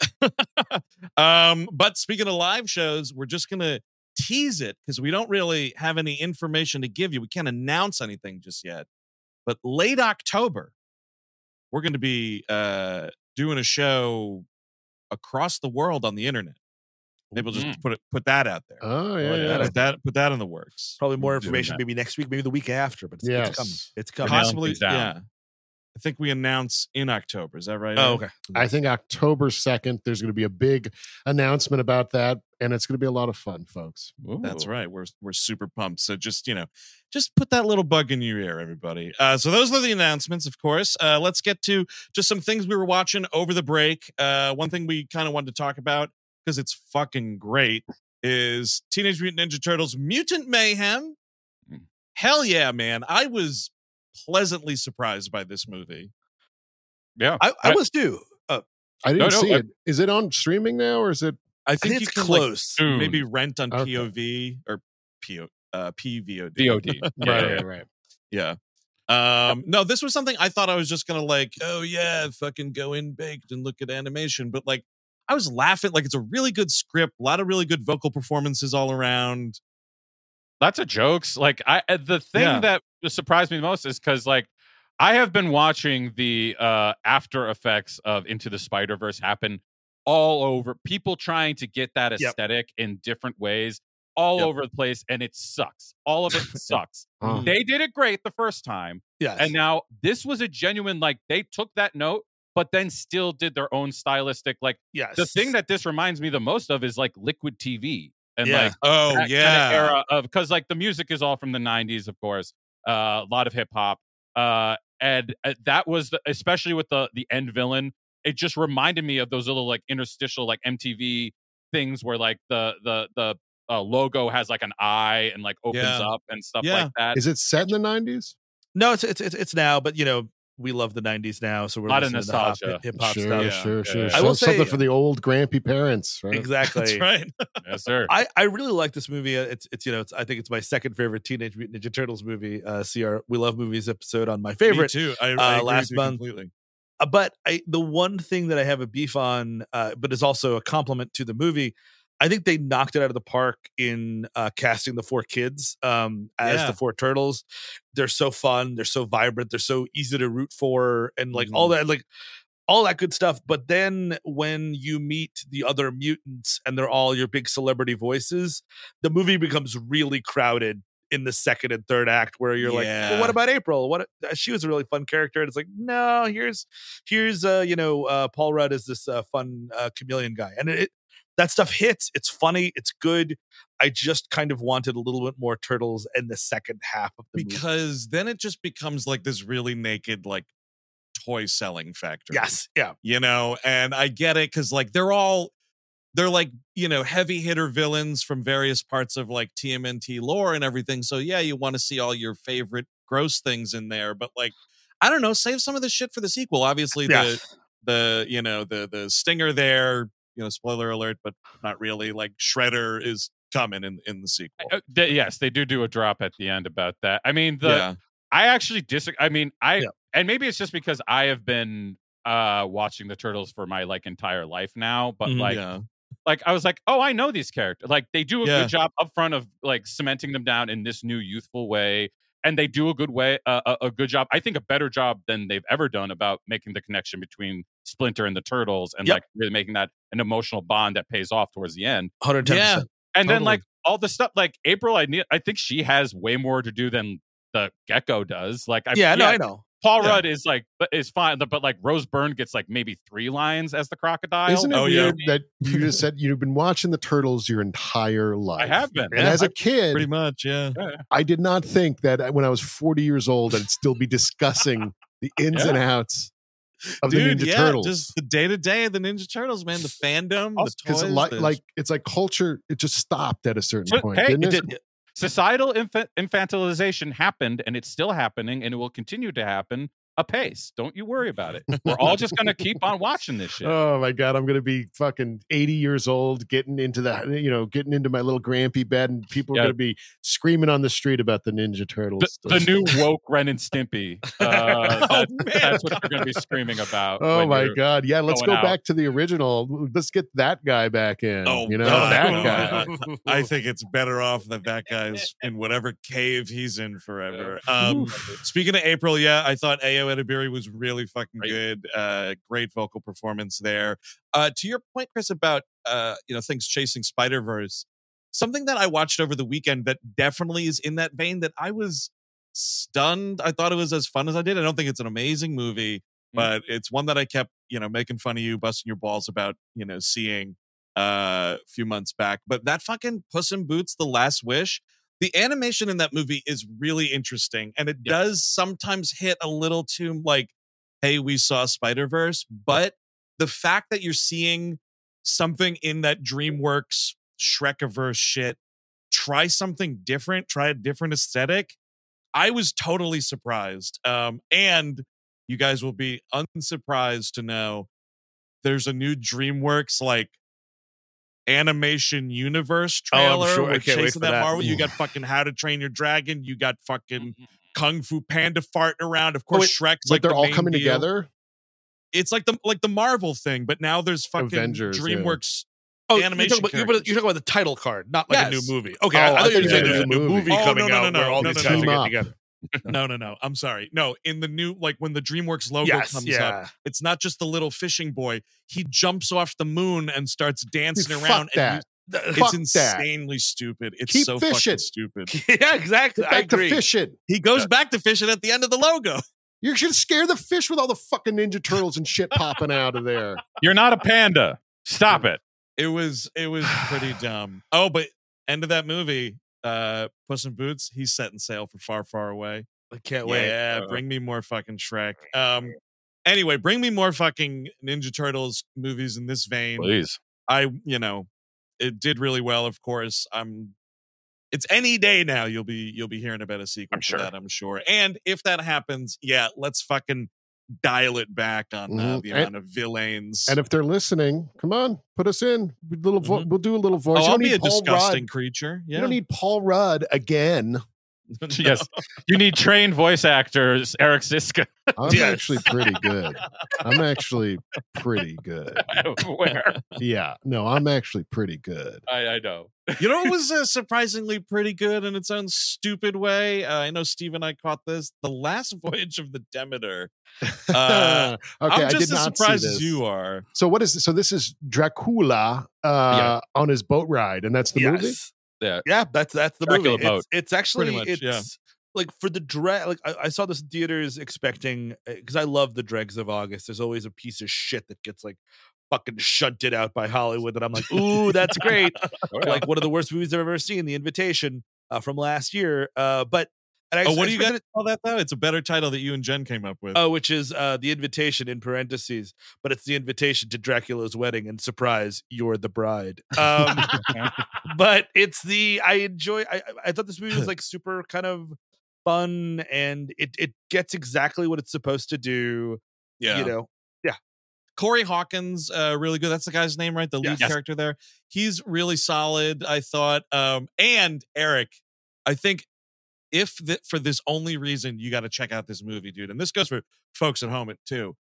um, but speaking of live shows, we're just gonna tease it because we don't really have any information to give you. We can't announce anything just yet. But late October, we're going to be uh, doing a show across the world on the internet. Maybe we'll just Mhm. put it put that out there. Oh yeah, Oh, yeah. yeah. Put that put that in the works. Probably more Doing information that. maybe next week, maybe the week after, but it's, Yes. it's coming. It's coming. Nailing Possibly, things down. yeah. I think we announce in October. Is that right? Oh, Eric? okay. I think October second, there's going to be a big announcement about that, and it's going to be a lot of fun, folks. That's Ooh. right. We're we're super pumped. So just, you know, just put that little bug in your ear, everybody. Uh, so those are the announcements, of course. Uh, let's get to just some things we were watching over the break. Uh, one thing we kind of wanted to talk about because it's fucking great is Teenage Mutant Ninja Turtles Mutant Mayhem. Mm. Hell yeah, man! I was pleasantly surprised by this movie. Yeah. I, I I- was too. Uh, I didn't no, see I- it. Is it on streaming now, or is it? I I think, think you it's can like, close. Soon. maybe rent on Okay. P O V or P O uh, P V O D. V O D. Yeah, right, yeah, right, right. Yeah. Um, no, this was something I thought I was just gonna like, oh yeah, fucking go in baked and look at animation. But like I was laughing, like it's a really good script, a lot of really good vocal performances all around. Lots of jokes. Like I, uh, the thing Yeah. that surprised me the most is because like I have been watching the uh, after effects of Into the Spider Verse happen all over. People trying to get that Yep. aesthetic in different ways, all Yep. over the place, and it sucks. All of it sucks. Oh. They did it great the first time, Yes. and now this was a genuine like they took that note, but then still did their own stylistic. Like yes. the thing that this reminds me the most of is like Liquid T V and Yeah. like Oh that yeah. kinda era of because like the music is all from the nineties, of course. Uh, a lot of hip hop, uh, and uh, that was the, especially with the the end villain. It just reminded me of those little like interstitial like M T V things where like the the the uh, logo has like an eye and like opens Yeah. up and stuff Yeah. like that. Is it set in the nineties? no, it's, it's it's it's now, but you know we love the nineties now, so we're Lot of listening to hop- nostalgia. hip hop Sure, stuff. Yeah. sure, Yeah, sure. yeah. So- I will something say- for the old grampy parents, right? Exactly. That's right. Yes, sir. I, I really like this movie. Uh, It's it's you know it's, I think it's my second favorite Teenage Mutant Ninja Turtles movie. Uh, see our We Love Movies episode on my Me favorite. too. I, I uh, agree last with you month. completely. Uh, but I the one thing that I have a beef on, uh, but is also a compliment to the movie. I think they knocked it out of the park in uh, casting the four kids um, as Yeah. the four turtles. They're so fun. They're so vibrant. They're so easy to root for, and like all that, like all that good stuff. But then when you meet the other mutants and they're all your big celebrity voices, the movie becomes really crowded in the second and third act where you're like, Yeah. well, what about April? What she was a really fun character. And it's like, no, here's here's uh, you know, uh, Paul Rudd is this uh, fun uh, chameleon guy. And it that stuff hits. It's funny, it's good. I just kind of wanted a little bit more Turtles in the second half of the movie. Because then it just becomes like this really naked, like toy selling factory. Yes, yeah. You know, and I get it because like they're all they're like, you know, heavy hitter villains from various parts of like T M N T lore and everything. So yeah, you want to see all your favorite gross things in there, but like, I don't know, save some of the shit for the sequel. Obviously, Yeah. the the you know the the stinger there, you know, spoiler alert, but not really. Like Shredder is coming in in the sequel. Uh, they- yes, they do do a drop at the end about that. I mean, the yeah, I actually disagree. I mean, I Yeah. and maybe it's just because I have been uh watching the Turtles for my like entire life now, but Mhm. like yeah, like I was like, oh, I know these characters. Like they do a Yeah. good job up front of like cementing them down in this new youthful way, and they do a good way, uh, a, a good job. I think a better job than they've ever done about making the connection between Splinter and the Turtles, and Yep. like really making that an emotional bond that pays off towards the end. one hundred ten percent. And then Totally. like all the stuff, like April, I need. I think she has way more to do than the Gecko does. Like, I, Yeah, no, I know. Paul Yeah. Rudd is like, but is fine, but like Rose Byrne gets like maybe three lines as the crocodile. Isn't it Oh, yeah. weird that you just said you've been watching the Turtles your entire life? I have been. And Yeah, as a kid, pretty much. Yeah, I did not think that when I was forty years old, I'd still be discussing the ins Yeah. and outs of dude. the Ninja Yeah, Turtles. just the day to day of the Ninja Turtles, man. The fandom, the Because toys, like, the- like it's like culture, it just stopped at a certain So, point. hey, didn't It it? did. Societal infa- infantilization happened, and it's still happening, and it will continue to happen apace. Don't you worry about it. We're all just gonna keep on watching this shit. Oh my god, I'm gonna be fucking eighty years old, getting into that, you know, getting into my little grampy bed, and people are Yeah. gonna be screaming on the street about the Ninja Turtles. the, the new woke Ren and Stimpy. Uh, Oh, that's, man. that's what you're going to be screaming about. Oh when my you're- god, yeah, let's going go out. back to the original. Let's get that guy back in. Oh, you know, no, that no, guy. I think it's better off that that guy's in whatever cave he's in forever. Um, speaking of April, yeah, I thought Ayo Edebiri was really fucking Great. good. Uh, great vocal performance there. Uh, to your point, Chris, about uh, you know things chasing Spider Verse, something that I watched over the weekend that definitely is in that vein. That I was stunned. I thought it was as fun as I did. I don't think it's an amazing movie, but it's one that I kept you know making fun of you, busting your balls about you know seeing uh, a few months back. But that fucking Puss in Boots: The Last Wish. The animation in that movie is really interesting, and it Yeah. does sometimes hit a little too like, hey, we saw Spider-Verse, but the fact that you're seeing something in that DreamWorks Shrekiverse shit, try something different, try a different aesthetic. I was totally surprised. Um, and you guys will be unsurprised to know there's a new DreamWorks like animation universe Oh, I'm trailer. sure. I with can't wait Chasing for that that. Marvel. You got fucking How to Train Your Dragon. You got fucking Kung Fu Panda farting around. Of course, wait, Shrek's But like they're the all main coming deal. together. It's like the like the Marvel thing, but now there's fucking Avengers, yeah. DreamWorks. Oh, you're animation talking, about, you're, about, characters. you're talking about the title card, not like Yes. a new movie. Okay, Oh, I, I I thought you were thought saying you there's a meant new a movie, movie. Oh, coming no, no, out no, where all no, these no, guys no. are getting together. No, no, no. I'm sorry. No, in the new like when the DreamWorks logo Yes, comes yeah. up, it's not just the little fishing boy. He jumps off the moon and starts dancing Dude, fuck around. that. And you- Fuck it's that. insanely stupid. It's Keep so fishing. fucking stupid. yeah, exactly. Get I back to agree. fishing. He goes back to fishing at the end of the logo. You should scare the fish with all the fucking Ninja Turtles and shit popping out of there. You're not a panda. Stop it. It was it was pretty dumb. Oh, but end of that movie, uh, Puss in Boots, he's setting sail for far, far away. I can't wait. Yeah, bring me more fucking Shrek. Um, anyway, bring me more fucking Ninja Turtles movies in this vein. Please. I, you know, it did really well. Of course, I'm. It's any day now. You'll be you'll be hearing about a sequel I'm to sure. that. I'm sure. And if that happens, yeah, let's fucking dial it back on uh, Mhm. the And- amount of villains. And if they're listening, come on, put us in. We little vo- Mhm. We'll do a little voice. oh, You I'll don't be need a Paul disgusting Rudd. creature. Yeah. You don't need Paul Rudd again. Yes. You need trained voice actors, Eric Siska. I'm Yes. actually pretty good. I'm actually pretty good. Where? Yeah, no, I'm actually pretty good. I, I know. You know, it was uh, surprisingly pretty good in its own stupid way. Uh, I know Steve and I caught this. The Last Voyage of the Demeter. Uh, okay, I'm I just did as not see surprised as this. you are. So what is this? So this is Dracula uh, on his boat ride, and that's the movie. Yes. Yeah. Yeah, that's that's the Dracula movie. boat. It's it's actually Pretty much, it's yeah. like for the drag. Like I, I saw this in theaters expecting because I love the dregs of August. There's always a piece of shit that gets like fucking shunted out by Hollywood that I'm like, ooh, that's great. Oh, yeah. Like one of the worst movies I've ever seen, The Invitation uh, from last year. Uh, but and I, Oh, what I do you expected guys call that though? It's a better title that you and Jen came up with. Oh, which is uh, the invitation in parentheses, but it's the invitation to Dracula's wedding, and surprise, you're the bride. Um, but it's the I enjoy. I I thought this movie was like super kind of fun, and it it gets exactly what it's supposed to do. yeah. You know, Corey Hawkins, uh, really good. That's the guy's name, right? The lead Yes. character there. He's really solid, I thought. Um, and Eric, I think if th- for this only reason you got to check out this movie, dude, and this goes for folks at home too.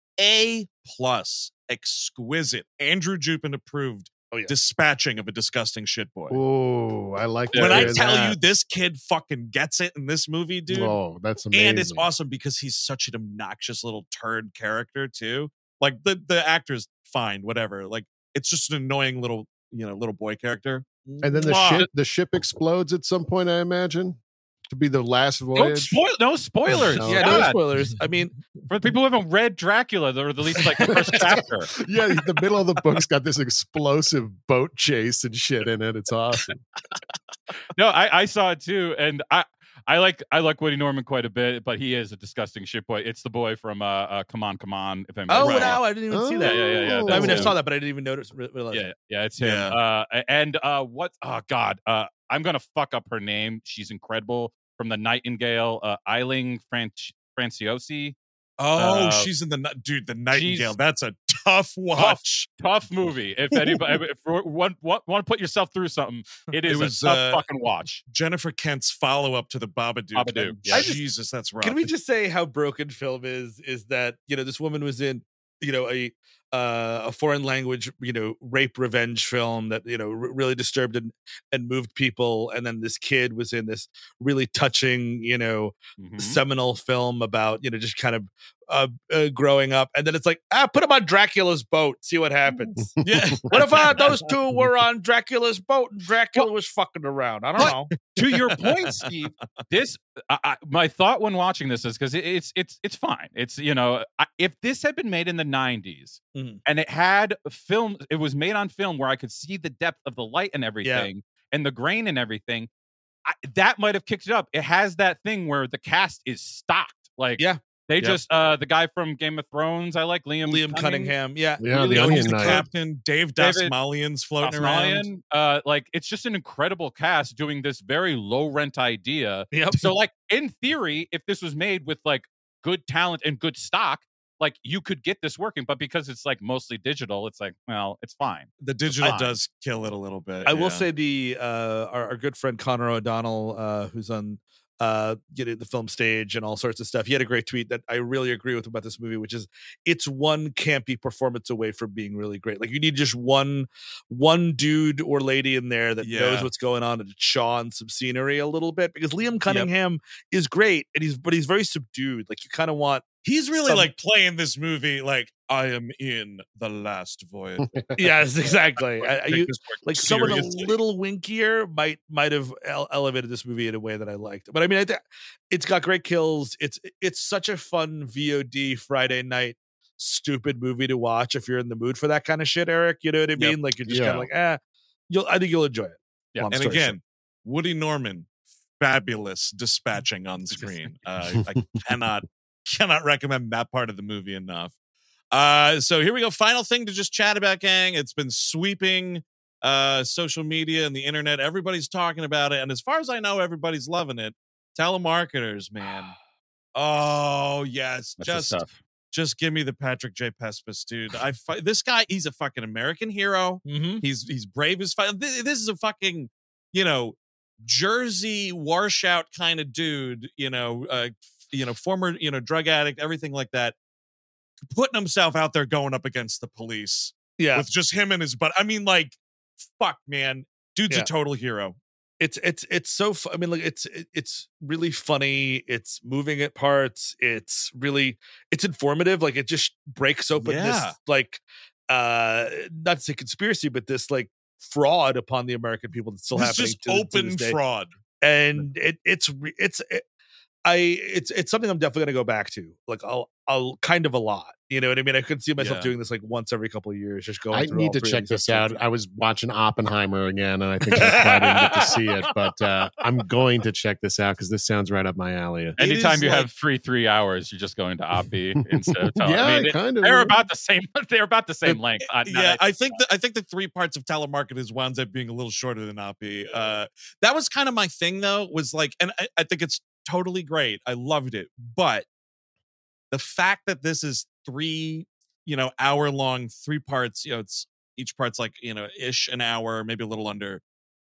A plus, exquisite, Andrew Jupin approved. Oh, yeah. Dispatching of a disgusting shit boy. Oh, I like to when I hear tell that. you this kid fucking gets it in this movie, dude. Oh, that's amazing. And it's awesome because he's such an obnoxious little turd character too. Like the the actor's fine, whatever. Like it's just an annoying little, you know, little boy character. And then the Mwah. ship the ship explodes at some point, I imagine, to be the last Don't voyage. spoil. No spoilers. No. yeah, no God. spoilers. I mean, For people who haven't read Dracula, or at least like the first chapter. Yeah, the middle of the book's got this explosive boat chase and shit in it. It's awesome. No, I, I saw it too, and I I like I like Woody Norman quite a bit, but he is a disgusting shit boy. It's the boy from uh, uh Come On, Come On. If anybody oh saw it. wow, I didn't even see that. Yeah, yeah, yeah, Oh. I mean, I him. saw that, but I didn't even notice. re- Realize. Yeah, yeah, it's him. Yeah. Uh, and uh, what? Oh God, uh, I'm gonna fuck up her name. She's incredible. From the Nightingale, uh, Eiling Franch- Franciosi. Oh, Uh, she's in the ni- dude, the Nightingale. she's- That's a tough watch. Tough movie. If anybody, if you want, want, want to put yourself through something, it is was, a tough uh, fucking watch. Jennifer Kent's follow up to the Babadook. Babadook, and yeah. I just- Jesus, that's rough. Can we just say how broken film is? Is that you know this woman was in you know a uh, a foreign language you know rape revenge film that you know r- really disturbed and, and moved people, and then this kid was in this really touching you know Mhm. seminal film about you know just kind of uh, uh, growing up, and then it's like ah put him on Dracula's boat, see what happens. Yeah. What if uh, those two were on Dracula's boat and Dracula was fucking around? I don't know. To your point, Steve, this I, I, my thought when watching this is because it, it's it's it's fine. It's you know I, if this had been made in the nineties Mhm. and it had film, it was made on film where I could see the depth of the light and everything and the grain and everything. I, that might have kicked it up. It has that thing where the cast is stocked. Like Yeah. they Yep. just uh the guy from Game of Thrones. I like Liam Liam Cunningham, yeah. Yeah, Really the Oh, he's Onion the Knight. captain. Dave David Dasmalian's floating around. Tasmanian. Uh, like it's just an incredible cast doing this very low rent idea. Yep. So, like in theory, if this was made with like good talent and good stock, like you could get this working. But because it's like mostly digital, it's like, well, it's fine. The digital Fine. does kill it a little bit. I will yeah. say the uh our, our good friend Connor O'Donnell, uh, who's on uh getting the film stage and all sorts of stuff. He had a great tweet that I really agree with about this movie, which is it's one campy performance away from being really great. Like you need just one one dude or lady in there that Yeah. knows what's going on and chaw on some scenery a little bit because Liam Cunningham is great and he's but he's very subdued. Like you kind of want he's really some- like playing this movie like I am in the last voyage. yes, exactly. I- I- Take you- this work like someone a seriously. little winkier might might have ele- elevated this movie in a way that I liked. But I mean, I th- it's got great kills. It's it's such a fun V O D Friday night stupid movie to watch if you're in the mood for that kind of shit, Eric. You know what I Yep. mean? Like you're just kind Yeah. of like, ah, you'll. I think you'll enjoy it. Yeah, Long And story again, Woody Norman, fabulous dispatching on screen. Uh, I cannot cannot recommend that part of the movie enough. Uh, so here we go. Final thing to just chat about, gang. It's been sweeping uh, social media and the internet. Everybody's talking about it, and as far as I know, everybody's loving it. Telemarketers, man. Oh yes, That's the just stuff. just give me the Patrick J. Pespis, dude. I fi- this guy, he's a fucking American hero. shit. Mhm. He's he's brave as fuck. This, this is a fucking, you know, Jersey washout kind of dude. You know, uh, you know, former you know drug addict, everything like that. Putting himself out there, going up against the police Yeah, with just him and his butt. I mean, like, fuck, man, dude's Yeah. a total hero. it's it's it's so. Fu- I mean, like it's it- it's really funny. It's moving at parts. It's really it's informative. Like it just breaks open Yeah. this like uh not to say conspiracy, but this like fraud upon the American people that's still It's happening just to, to open this day. fraud. And it it's re- it's it, I it's it's something I'm definitely going to go back to, like I'll I'll kind of a lot. You know what I mean? I could see myself Yeah. doing this like once every couple of years, just going. I through need all to three of check these this out. episodes. I was watching Oppenheimer again, and I think that's why I didn't get to see it. But uh, I'm going to check this out because this sounds right up my alley. It Anytime is you like- have free three hours, you're just going to Oppie instead of Tele- yeah, I mean, kind of. they're about the same. They're about the same length. Uh, now Yeah, that- I think the, I think the three parts of telemarketers winds up being a little shorter than Oppie. Uh, that was kind of my thing, though. Was like, and I, I think it's totally great. I loved it, but the fact that this is three, you know, hour long, three parts. You know, it's each part's like you know ish an hour, maybe a little under.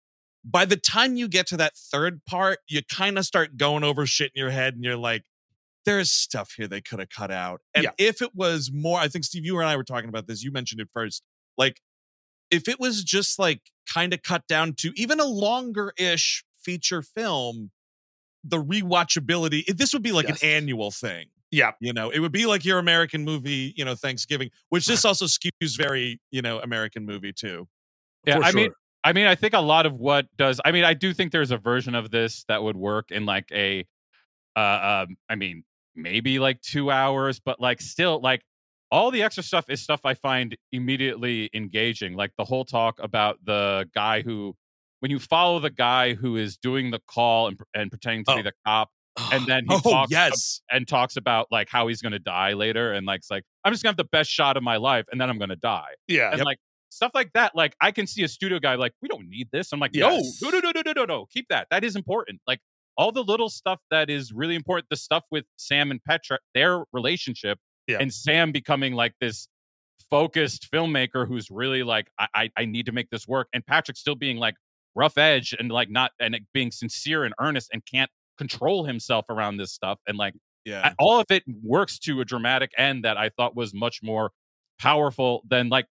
By the time you get to that third part, you kind of start going over shit in your head, and you're like, there's stuff here they could have cut out. And Yeah. if it was more, I think Steve, you and I were talking about this. You mentioned it first. Like, if it was just like kind of cut down to even a longer ish feature film, the rewatchability, it- this would be like Yes. an annual thing. Yeah. You know, it would be like your American movie, you know, Thanksgiving, which this also skews very, you know, American movie too. Yeah, for I sure. mean, I mean, I think a lot of what does. I mean, I do think there's a version of this that would work in like a. Uh, um, I mean, maybe like two hours, but like still, like all the extra stuff is stuff I find immediately engaging. Like the whole talk about the guy who, when you follow the guy who is doing the call and, and pretending to be Oh. the cop, and then he Oh, talks yes. and talks about like how he's going to die later, and like, it's like I'm just gonna have the best shot of my life, and then I'm going to die. yeah. And like stuff like that, like I can see a studio guy like, we don't need this. I'm like, Yes. no, no, no, no, no, no, no, keep that. That is important. Like all the little stuff that is really important. The stuff with Sam and Petra, their relationship, Yeah. and Sam becoming like this focused filmmaker who's really like, I, I, I need to make this work, and Patrick still being like rough edge and like not and like, being sincere and earnest and can't control himself around this stuff, and like Yeah. I- all of it works to a dramatic end that I thought was much more powerful than like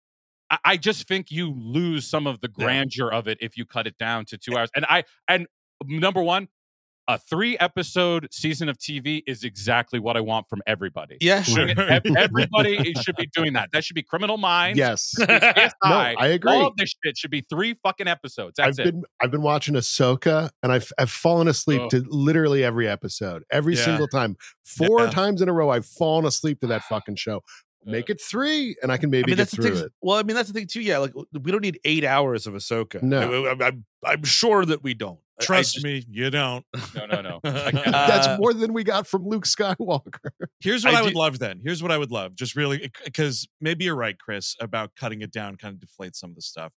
I, I just think you lose some of the Yeah. grandeur of it if you cut it down to two hours. And I and number one, a three episode season of T V is exactly what I want from everybody. Yeah, sure. Bring it- ev- Everybody is- should be doing that. That should be Criminal Minds. Yes. C S I. No, I agree. All of this shit should be three fucking episodes. That's I've it. been I've been watching Ahsoka, and I've I've fallen asleep Ugh. to literally every episode, every Yeah. single time. Four Yeah. times in a row, I've fallen asleep to that fucking show. Make it three, and I can maybe I mean, get that's the through thing. it. Well, I mean, that's the thing too. Yeah, like we don't need eight hours of Ahsoka. No. I, am I'm sure that we don't. I- I Trust just- me, you don't. no, no, no. Uh, That's Uh, more than we got from Luke Skywalker. Here's what I I, would do- love then. Here's what I would love. Just really, because maybe you're right, Chris, about cutting it down kind of deflates some of the stuff.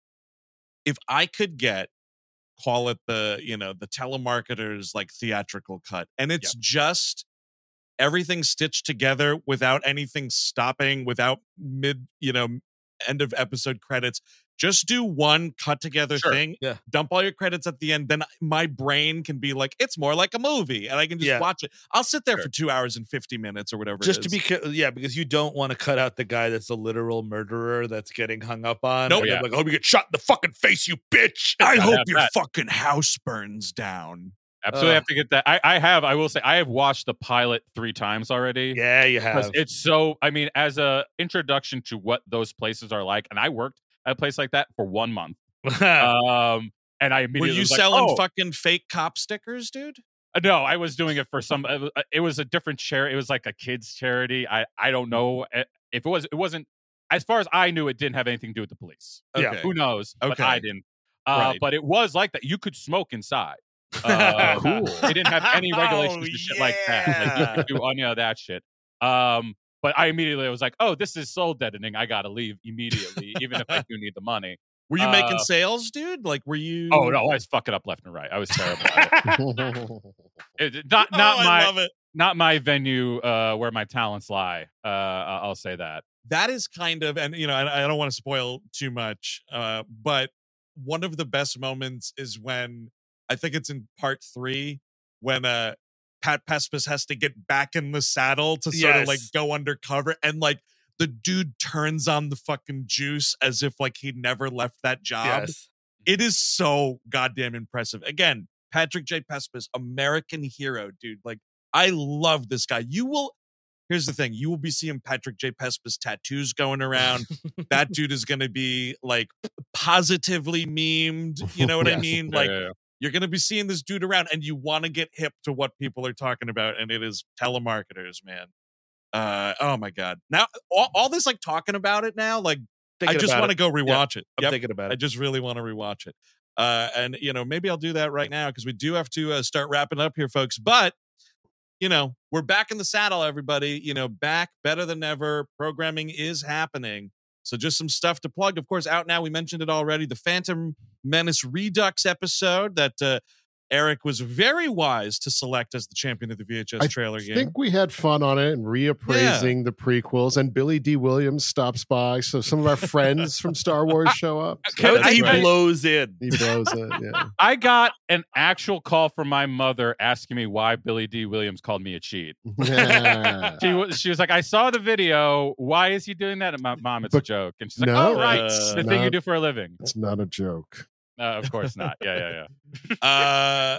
If I could get, call it the, you know, the telemarketers like theatrical cut, and it's just everything stitched together without anything stopping, without mid, you know, end of episode credits. Just do one cut together Sure. thing. Yeah. Dump all your credits at the end. Then my brain can be like, it's more like a movie, and I can just Yeah. watch it. I'll sit there Sure. for two hours and fifty minutes or whatever. just it to is. be ca- yeah, because you don't want to cut out the guy that's a literal murderer that's getting hung up on. Nope. And then, Yeah. like, I hope you get shot in the fucking face, you bitch. I Gotta hope have your that. fucking house burns down. Absolutely Uh. have to get that. I, I have, I will say, I have watched the pilot three times already. Yeah, you Because have. it's so, I mean, as a introduction to what those places are like, and I worked at a place like that for one month. Um, and I Were immediately you was like, selling oh, fucking fake cop stickers, dude? Uh, No, I was doing it for some. It was, it was a different charity. It was like a kids charity. I I don't know eh, if it was. It wasn't. As far as I knew, it didn't have anything to do with the police. Yeah. Okay. Who knows? But Okay. I didn't. Uh, Right. But it was like that. You could smoke inside. Uh, Cool. They didn't have any regulations Oh, and shit like that. Like you could do any of that shit. Um, but I immediately was like, oh, this is soul deadening. I gotta leave immediately, even if I do need the money. Were you making Uh, sales, dude? Like, were you? Oh no, I was fucking up left and right. I was terrible. at it. It- not not Oh, my I love it. not my venue uh, where my talents lie. Uh, I- I'll say that. That is kind of, and you know, I, I don't want to spoil too much, uh, but one of the best moments is when I think it's in part three when uh Pat Pespis has to get back in the saddle to sort of like Yes. go undercover, and like the dude turns on the fucking juice as if like he never left that job. yes. It is so goddamn impressive. Again, Patrick J. Pespis, American hero, dude. Like, I love this guy. You will, here's the thing: you will be seeing Patrick J. Pespas tattoos going around. That dude is going to be like positively memed. You know what I Yes. mean? Yeah, Like yeah, yeah. you're going to be seeing this dude around, and you want to get hip to what people are talking about, and it is telemarketers, man. Uh, oh my god! Now all, all this like talking about it now, like I Thinking just about want to it. go rewatch it. I'm Yep. thinking about I it. just really want to rewatch it. Uh, and you know, maybe I'll do that right now because we do have to uh, start wrapping up here, folks. But you know, we're back in the saddle, everybody. You know, back better than ever. Programming is happening. So just some stuff to plug. Of course, out now. We mentioned it already. The Phantom Menace Redux episode that uh, Eric was very wise to select as the champion of the V H S I trailer I game. think we had fun on it and reappraising the prequels, and Billy D. Williams stops by, so some of our friends from Star Wars show up. So I would that's say he great. blows in. He blows it. Yeah. I got an actual call from my mother asking me why Billy D. Williams called me a cheat. Yeah. She was she was like, I saw the video. Why is he doing that? And my mom, it's a But- joke. And she's like, no, oh, right. it's the thing you not- do for a living. It's not a joke. Uh, of course not. Yeah, yeah, yeah. Uh,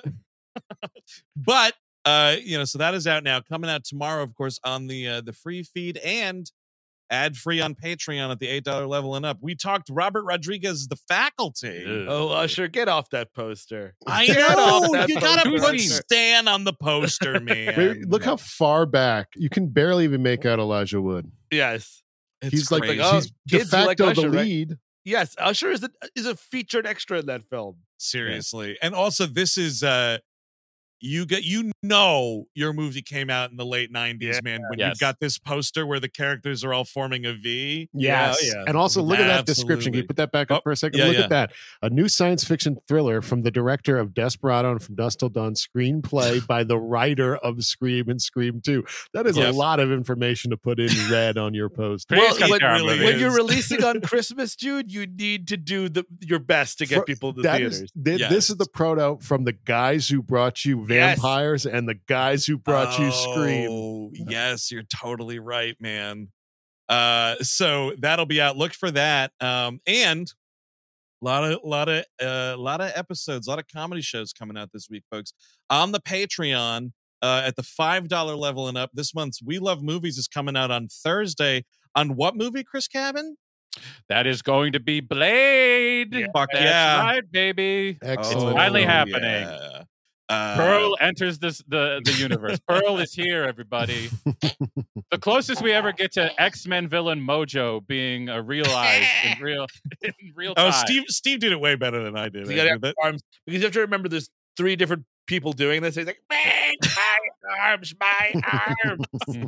but uh, you know, so that is out now, coming out tomorrow, of course, on the uh, the free feed and ad free on Patreon at the eight dollar level and up. We talked Robert Rodriguez, The Faculty. Ugh. Oh, Usher, get off that poster. I Get off know that you gotta poster. put Stan on the poster, man. Wait, look how far back you can barely even make out Elijah Wood. Yes. It's he's like crazy. oh, he's de kids, you like facto the Usher, right? lead. Yes, Usher is a is a featured extra in that film. Seriously. And also this is uh you get you know your movie came out in the late nineties, Yeah. man, when Yes. you've got this poster where the characters are all forming a V. Yes. Yeah, yeah. And also look at that description. Can you Absolutely. put that back up Oh, for a second? yeah, look yeah. at that. A new science fiction thriller from the director of Desperado and From Dusk Till Dawn, screenplay by the writer of Scream and Scream two. That is Yes. a lot of information to put in red on your poster. Pretty Well, cut when- down really movie. When you're is. releasing on Christmas, dude, you need to do the your best to get For- people to the That theaters. is, thi- Yes. This is the proto from the guys who brought you Yes. Vampires and the guys who brought you Scream. Oh, yes, you're totally right, man. Uh, so that'll be out. Look for that. Um, and a lot of, lot of, uh, lot of episodes, a lot of comedy shows coming out this week, folks. On the Patreon, uh, at the five dollar level and up. This month's We Love Movies is coming out on Thursday. On what movie, Chris Cabin? That is going to be Blade. Fuck That's yeah. right, baby. Excellent. It's finally film. happening. Yeah. Uh, Pearl enters this the the universe. Pearl is here, everybody. The closest we ever get to X-Men villain Mojo being uh, realized in real in real time. Oh, Steve! Steve did it way better than I did. You gotta have That- arms because you have to remember there's three different people doing this. He's like, "Man, my arms, my arms."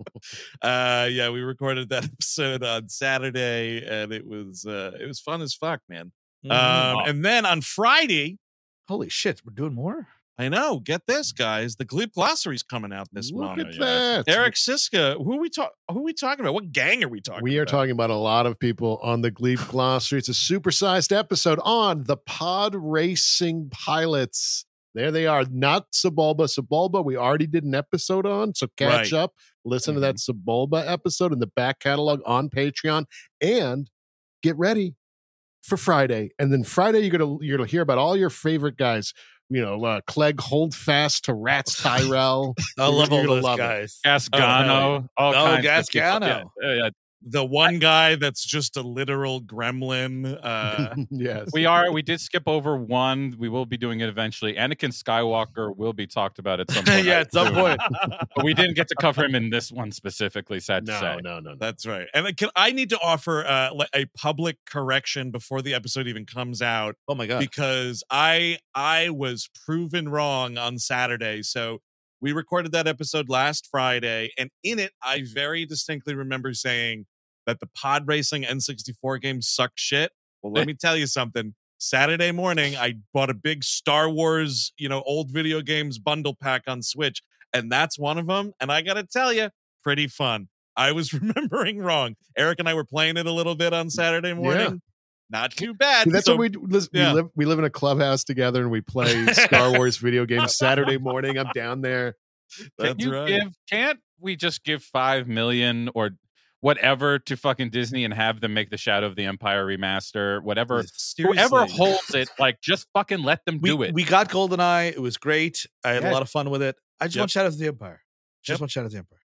uh yeah, we recorded that episode on Saturday and it was uh it was fun as fuck, man. Mhm. Um and then on Friday, Holy shit, we're doing more. I know, get this, guys, the Gleep Glossary's coming out this Look month. at that. Eric Siska, who are we talk who are we talking about? What gang are we talking We are about? talking about a lot of people on the Gleep Glossary. It's a supersized episode on the pod racing pilots. There they are, not Sebulba. Sebulba, we already did an episode on, so catch Right. Mm-hmm. up. Listen to that Sebulba episode in the back catalog on Patreon, and get ready for Friday. And then Friday, you're gonna you're gonna hear about all your favorite guys. You know, uh, Clegg Holdfast to Rats Tyrell. I You're- love you're all gonna those love it. guys. Gasgano. all Oh, kinds of people. Gasgano. Yeah, yeah, The one guy that's just a literal gremlin. Uh Yes, we are. We did skip over one. We will be doing it eventually. Anakin Skywalker will be talked about at some point. Yeah, at some point. But we didn't get to cover him in this one specifically. Sad to No, say. no, no, no. That's right. And I can I need to offer uh, le- a public correction before the episode even comes out. Oh my god. Because I I was proven wrong on Saturday. So we recorded that episode last Friday, and in it, I very distinctly remember saying that the pod racing N sixty-four games suck shit. Well, let me tell you something. Saturday morning, I bought a big Star Wars, you know, old video games bundle pack on Switch, and that's one of them. And I gotta tell you, pretty fun. I was remembering wrong. Eric and I were playing it a little bit on Saturday morning. Not too bad. See, that's So- what we do. Listen, yeah. we live. We live in a clubhouse together, and we play Star Wars video games Saturday morning. I'm down there. Can That's you right. give? Can't we just give five million or whatever to fucking Disney and have them make the Shadow of the Empire remaster? Whatever, whoever Seriously. holds it, like just fucking let them we, do it. we got GoldenEye. It was great. I had Yeah. a lot of fun with it. I just Yep. want Shadows of the Empire. Just Yep. want Shadows of the Empire.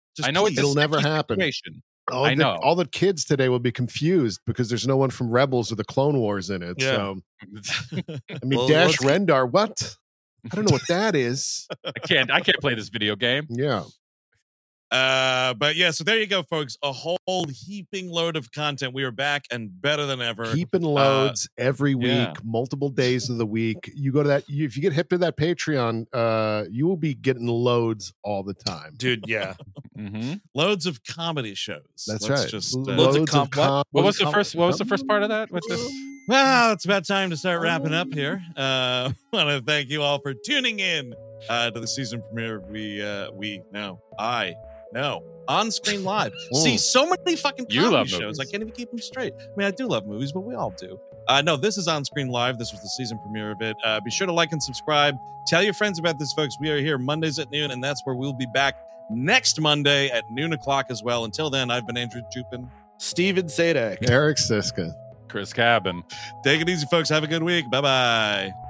Just I know please. it's a It'll never sticky happen. situation. All I the, know. all the kids today will be confused because there's no one from Rebels or the Clone Wars in it. Yeah. So I mean, Well, Dash let's- Rendar, what? I don't know what that is. I can't. I can't play this video game. Yeah. Uh, but yeah, so there you go, folks. A whole heaping load of content. We are back and better than ever. Keeping loads every week, yeah. multiple days of the week. You go to that, you, if you get hip to that Patreon, uh, you will be getting loads all the time. Dude, yeah. hmm Loads of comedy shows. That's Let's right. Just, uh, Loads of comp- what? What was the com- first? What was the first part of that? What's this? Well, it's about time to start wrapping up here. Uh, I want to thank you all for tuning in uh, to the season premiere. We, uh, we, no, I, no, On Screen Live. See, so many fucking You comedy love shows. movies. I can't even keep them straight. I mean, I do love movies, but we all do. Uh, no, this is On Screen Live. This was the season premiere of it. Uh, be sure to like and subscribe. Tell your friends about this, folks. We are here Mondays at noon, and that's where we'll be back next Monday at noon o'clock as well. Until then, I've been Andrew Chupin. Steven Sadek. Eric Siska. Chris Cabin. Take it easy, folks. Have a good week. Bye bye.